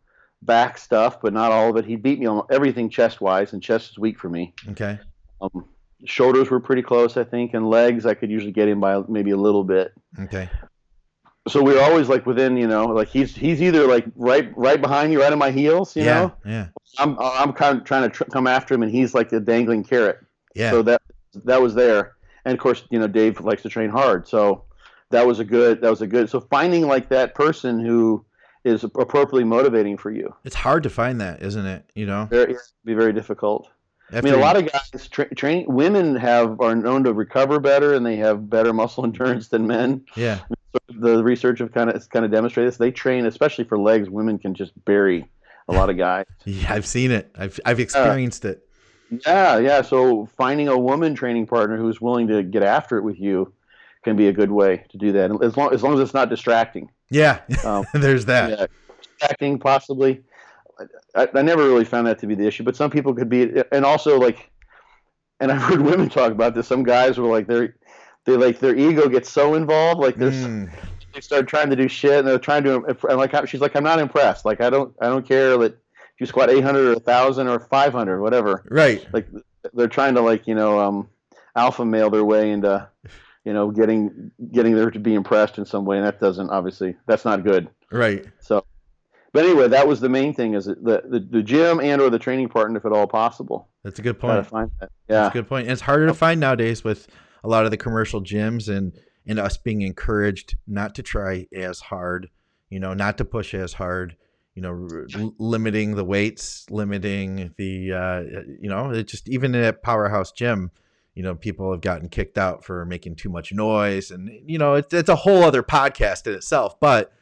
Speaker 3: back stuff, but not all of it. He beat me on everything chest wise, and chest is weak for me.
Speaker 1: Okay.
Speaker 3: Shoulders were pretty close, I think, and legs I could usually get him by maybe a little bit.
Speaker 1: Okay.
Speaker 3: So we were always like within, like he's either like right behind you, right on my heels, you know.
Speaker 1: Yeah.
Speaker 3: I'm kind of trying to come after him, and he's like the dangling carrot.
Speaker 1: Yeah.
Speaker 3: So that was there, and of course, Dave likes to train hard, so that was a good. So finding like that person who is appropriately motivating for you.
Speaker 1: It's hard to find that, isn't it? It
Speaker 3: can be very difficult. A lot of guys training. Women are known to recover better, and they have better muscle endurance than men.
Speaker 1: Yeah.
Speaker 3: The research have kind of demonstrated this. They train, especially for legs. Women can just bury a lot of guys.
Speaker 1: Yeah, I've seen it. I've experienced it.
Speaker 3: Yeah. So finding a woman training partner who's willing to get after it with you can be a good way to do that, as long as it's not distracting.
Speaker 1: Yeah. There's that.
Speaker 3: Yeah, distracting possibly. I never really found that to be the issue, but some people could be, and also and I've heard women talk about this. Some guys were like their ego gets so involved, like they start trying to do shit, and they're trying to, and she's like, I'm not impressed. Like I don't care that you squat 800 or 1,000 or 500, whatever.
Speaker 1: Right.
Speaker 3: Like they're trying to alpha male their way into, getting there to be impressed in some way, and that's not good.
Speaker 1: Right.
Speaker 3: So. But anyway, that was the main thing: is the gym and or the training partner, if at all possible.
Speaker 1: That's a good point.
Speaker 3: Gotta find that. Yeah,
Speaker 1: that's a good point. And it's harder to find nowadays with a lot of the commercial gyms and us being encouraged not to try as hard, not to push as hard, limiting the weights, limiting the, it just even at Powerhouse Gym, people have gotten kicked out for making too much noise, and it's a whole other podcast in itself, but.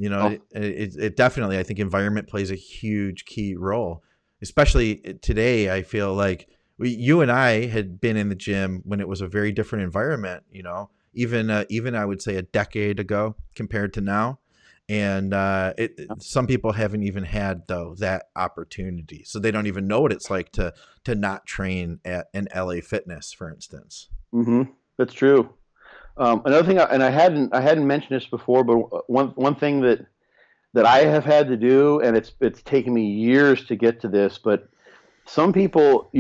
Speaker 1: It definitely, I think environment plays a huge key role, especially today. I feel like you and I had been in the gym when it was a very different environment, even I would say a decade ago compared to now. And some people haven't even had that opportunity. So they don't even know what it's like to not train at an LA Fitness, for instance.
Speaker 3: Mm-hmm. That's true. Another thing, and I hadn't mentioned this before, but one thing that I have had to do, and it's taken me years to get to this, but some people,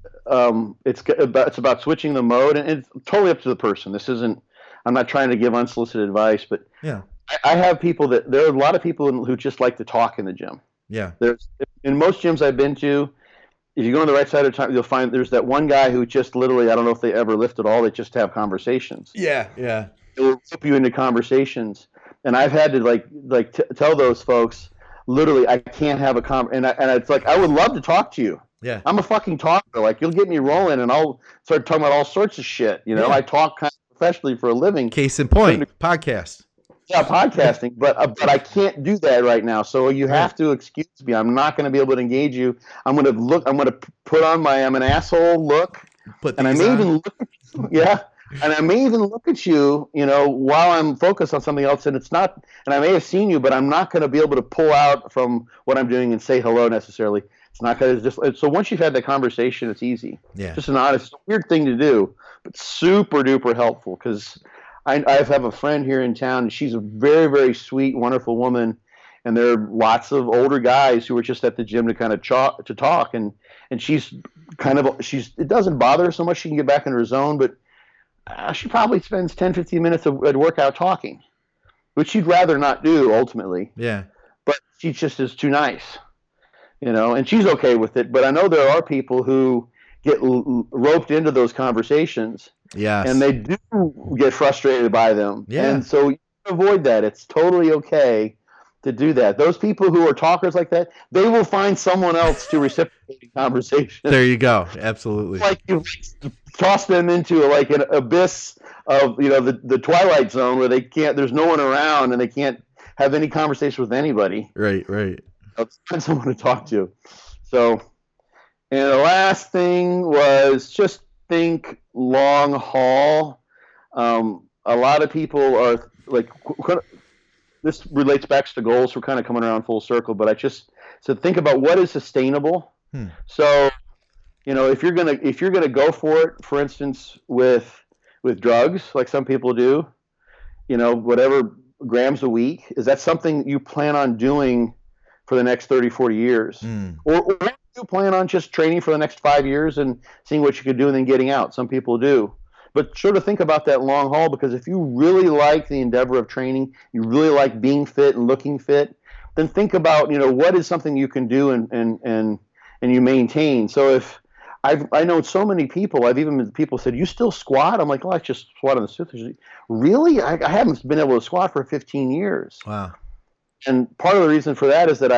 Speaker 3: it's about switching the mode, and it's totally up to the person. I'm not trying to give unsolicited advice, but
Speaker 1: yeah,
Speaker 3: I have people there are a lot of people who just like to talk in the gym.
Speaker 1: Yeah,
Speaker 3: in most gyms I've been to. If you go on the right side of time, you'll find there's that one guy who just literally, I don't know if they ever lift at all, they just have conversations.
Speaker 1: Yeah.
Speaker 3: It will flip you into conversations. And I've had to tell those folks, literally, I can't have a and it's like, I would love to talk to you.
Speaker 1: Yeah.
Speaker 3: I'm a fucking talker. Like, you'll get me rolling and I'll start talking about all sorts of shit. Yeah. I talk kind of professionally for a living.
Speaker 1: Case in point, podcast.
Speaker 3: Yeah, podcasting, but I can't do that right now. So you have to excuse me. I'm not going to be able to engage you. I'm going to put on my I'm an asshole look, and I may even look at you. Yeah, and I may even look at you. While I'm focused on something else, and it's not. And I may have seen you, but I'm not going to be able to pull out from what I'm doing and say hello necessarily. It's not going to just. So once you've had that conversation, it's easy.
Speaker 1: Yeah,
Speaker 3: just an honest, weird thing to do, but super duper helpful because. I have a friend here in town, and she's a very, very sweet, wonderful woman. And there are lots of older guys who are just at the gym to kind of talk. And she's it doesn't bother her so much. She can get back in her zone, but she probably spends 10, 15 minutes at workout talking, which she'd rather not do ultimately.
Speaker 1: Yeah.
Speaker 3: But she just is too nice, and she's okay with it. But I know there are people who get roped into those conversations.
Speaker 1: Yes.
Speaker 3: And they do get frustrated by them.
Speaker 1: Yeah.
Speaker 3: And so you avoid that. It's totally okay to do that. Those people who are talkers like that, they will find someone else to reciprocate the conversation.
Speaker 1: There you go. Absolutely.
Speaker 3: It's like you toss them into like an abyss of, the Twilight Zone where there's no one around and they can't have any conversation with anybody.
Speaker 1: Right.
Speaker 3: Find someone to talk to. So, and the last thing was just think long haul. A lot of people are like, this relates back to goals. We're kind of coming around full circle, but think about what is sustainable. So, if you're gonna go for it, for instance, with drugs, like some people do, whatever grams a week, is that something you plan on doing for the next 30, 40 years. Or do you plan on just training for the next 5 years and seeing what you could do and then getting out? Some people do. But sort of think about that long haul, because if you really like the endeavor of training, you really like being fit and looking fit, then think about, what is something you can do and you maintain. So if I know so many people, people said, you still squat? I'm like, oh, I just squat on the surface. Really? I haven't been able to squat for 15 years.
Speaker 1: Wow.
Speaker 3: And part of the reason for that is that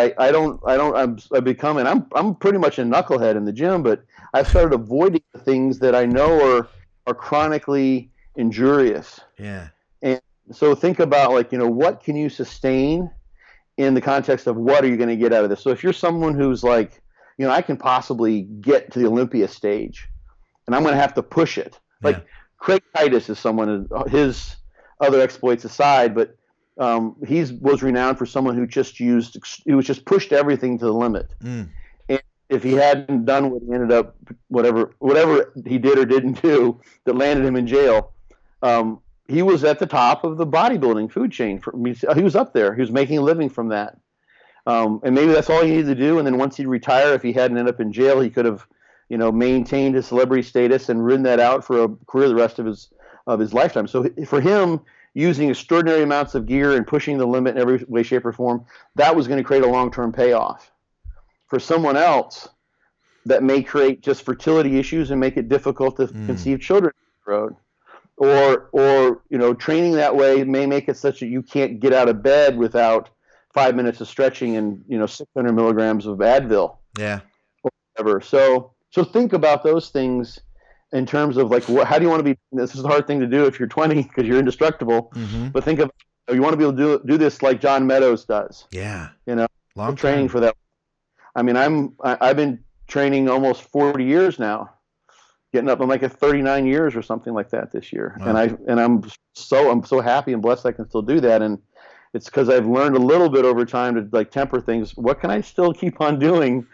Speaker 3: I'm pretty much a knucklehead in the gym, but I've started avoiding the things that I know are chronically injurious.
Speaker 1: Yeah.
Speaker 3: And so think about, like, what can you sustain in the context of what are you going to get out of this? So if you're someone who's like, I can possibly get to the Olympia stage and I'm going to have to push it. Like Craig Titus is someone, his other exploits aside, but he was renowned for someone who just pushed everything to the limit. And if he hadn't done what he ended up, whatever he did or didn't do that landed him in jail, he was at the top of the bodybuilding food chain. He was up there. He was making a living from that. And maybe that's all he needed to do. And then once he'd retire, if he hadn't ended up in jail, he could have, maintained his celebrity status and ridden that out for a career the rest of his lifetime. So for him, using extraordinary amounts of gear and pushing the limit in every way, shape, or form, that was going to create a long-term payoff. For someone else, that may create just fertility issues and make it difficult to conceive children down the road. Or training that way may make it such that you can't get out of bed without 5 minutes of stretching and 600 milligrams of Advil.
Speaker 1: Yeah.
Speaker 3: Or whatever. So think about those things in terms of, like, how do you want to be? This is a hard thing to do if you're 20 because you're indestructible. But think of, you want to be able to do this like John Meadows does.
Speaker 1: Yeah.
Speaker 3: Long training for that. I mean, I've been training almost 40 years now, getting up. I'm like at 39 years or something like that this year. Wow. And I'm so happy and blessed I can still do that. And it's because I've learned a little bit over time to, like, temper things. What can I still keep on doing?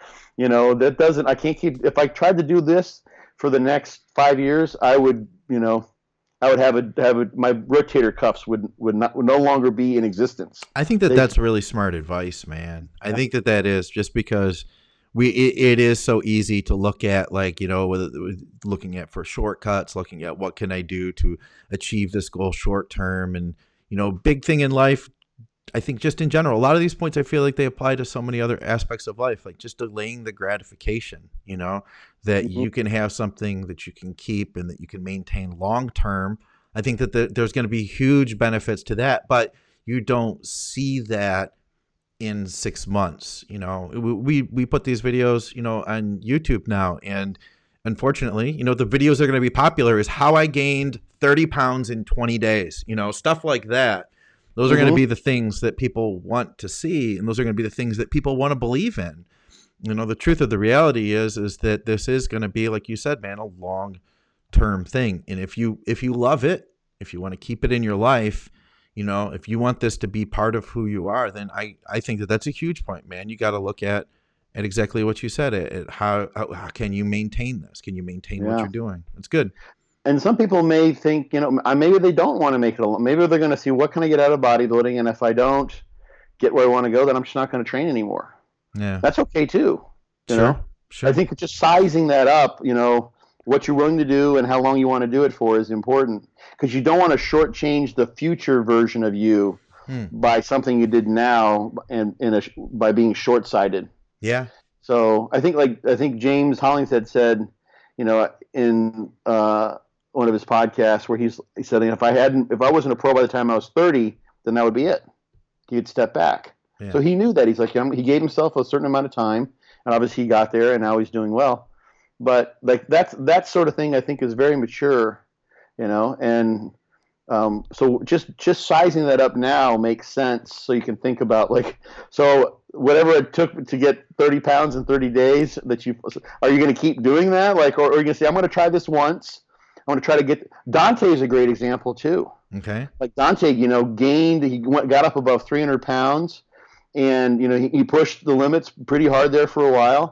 Speaker 3: I can't keep, if I tried to do this for the next 5 years, I would have my rotator cuffs would no longer be in existence.
Speaker 1: I think that's really smart advice, man. I think that is just because it is so easy to look at, like, looking at for shortcuts, looking at what can I do to achieve this goal short term. And, big thing in life, I think just in general, a lot of these points, I feel like they apply to so many other aspects of life, like just delaying the gratification, that you can have something that you can keep and that you can maintain long term. I think that there's going to be huge benefits to that, but you don't see that in 6 months. We put these videos, on YouTube now, and unfortunately, the videos that are going to be popular is how I gained 30 pounds in 20 days, stuff like that. Those are going to be the things that people want to see, and those are going to be the things that people want to believe in. The truth of the reality is that this is going to be, like you said, man, a long-term thing. And if you love it, if you want to keep it in your life, if you want this to be part of who you are, then I think that's a huge point, man. You got to look at exactly what you said. At how can you maintain this? Can you maintain what you're doing? It's good.
Speaker 3: And some people may think, maybe they don't want to make it alone. Maybe they're going to see, what can I get out of bodybuilding? And if I don't get where I want to go, then I'm just not going to train anymore. Yeah. That's okay too. Sure. I think just sizing that up, what you're willing to do and how long you want to do it for is important, because you don't want to shortchange the future version of you by something you did now and by being short-sighted. Yeah. So I think James Hollingshead said, in one of his podcasts where he said, if I wasn't a pro by the time I was 30, then that would be it. He'd step back. Yeah. So he knew that. He's like, he gave himself a certain amount of time, and obviously he got there, and now he's doing well. But like that sort of thing, I think, is very mature, and so just sizing that up now makes sense. So you can think about, like, so whatever it took to get 30 pounds in 30 days, are you going to keep doing that? Like, or are you going to say, I'm going to try this once. I want to try to get. Dante is a great example too. Okay. Like Dante, got up above 300 pounds, and he pushed the limits pretty hard there for a while,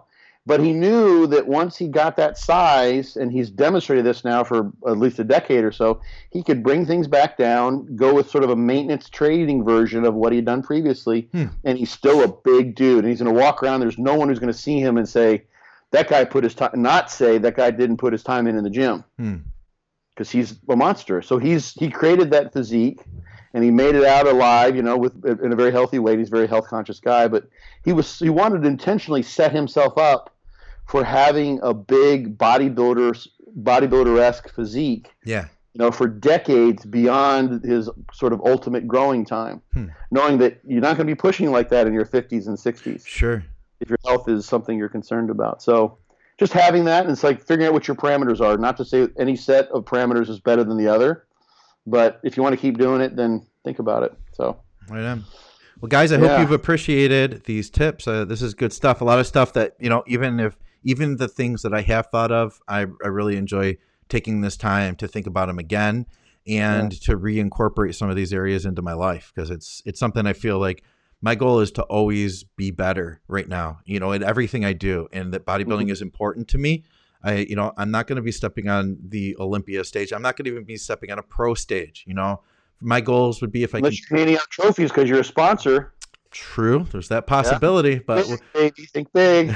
Speaker 3: But he knew that once he got that size, and he's demonstrated this now for at least a decade or so, he could bring things back down, go with sort of a maintenance training version of what he had done previously, and he's still a big dude. And he's going to walk around. There's no one who's going to see him and say, that guy put his time, not say that guy didn't put his time in the gym, because he's a monster. So he created that physique, and he made it out alive, in a very healthy way. He's a very health conscious guy, but he wanted to intentionally set himself up for having a big bodybuilder-esque physique.
Speaker 1: Yeah.
Speaker 3: For decades beyond his sort of ultimate growing time, knowing that you're not going to be pushing like that in your 50s and 60s.
Speaker 1: Sure.
Speaker 3: If your health is something you're concerned about. So just having that, and it's like figuring out what your parameters are. Not to say any set of parameters is better than the other, but if you want to keep doing it, then think about it. So
Speaker 1: right on. Well, guys, I hope you've appreciated these tips. This is good stuff. A lot of stuff that, even the things that I have thought of, I really enjoy taking this time to think about them again and to reincorporate some of these areas into my life, because it's something I feel like my goal is to always be better right now, in everything I do, and that bodybuilding is important to me. I'm not going to be stepping on the Olympia stage. I'm not going to even be stepping on a pro stage. My goals would be if
Speaker 3: unless you're handing out trophies because you're a sponsor.
Speaker 1: True, there's that possibility, but
Speaker 3: think big.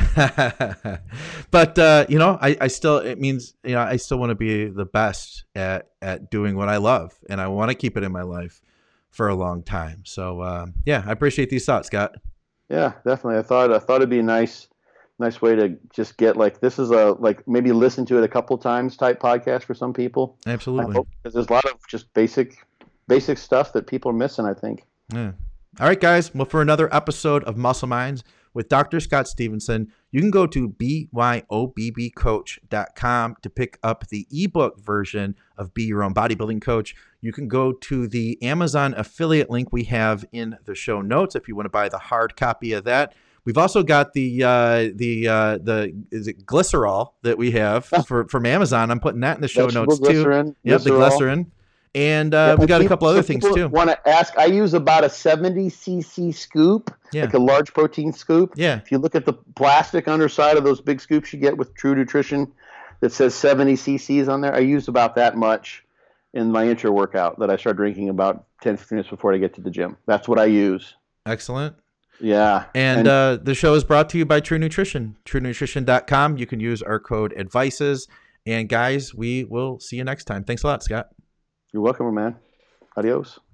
Speaker 1: But I still want to be the best at doing what I love, and I want to keep it in my life for a long time. So I appreciate these thoughts, Scott.
Speaker 3: Yeah, definitely. I thought it'd be a nice way to just get this is maybe listen to it a couple times type podcast for some people.
Speaker 1: Absolutely,
Speaker 3: because there's a lot of just basic stuff that people are missing, I think.
Speaker 1: Yeah. All right, guys. Well, for another episode of Muscle Minds with Dr. Scott Stevenson, you can go to byobbcoach.com to pick up the ebook version of Be Your Own Bodybuilding Coach. You can go to the Amazon affiliate link we have in the show notes if you want to buy the hard copy of that. We've also got the is it glycerol that we have from Amazon. I'm putting that in the show notes too. Yep, the glycerin. And we got a couple other things too.
Speaker 3: Want to ask? I use about a 70 cc scoop, like a large protein scoop.
Speaker 1: Yeah.
Speaker 3: If you look at the plastic underside of those big scoops you get with True Nutrition, that says 70 cc's on there. I use about that much in my intro workout that I start drinking about 10-15 minutes before I get to the gym. That's what I use.
Speaker 1: Excellent.
Speaker 3: Yeah.
Speaker 1: And the show is brought to you by True Nutrition. TrueNutrition.com. You can use our code ADVICES. And guys, we will see you next time. Thanks a lot, Scott.
Speaker 3: You're welcome, man. Adios.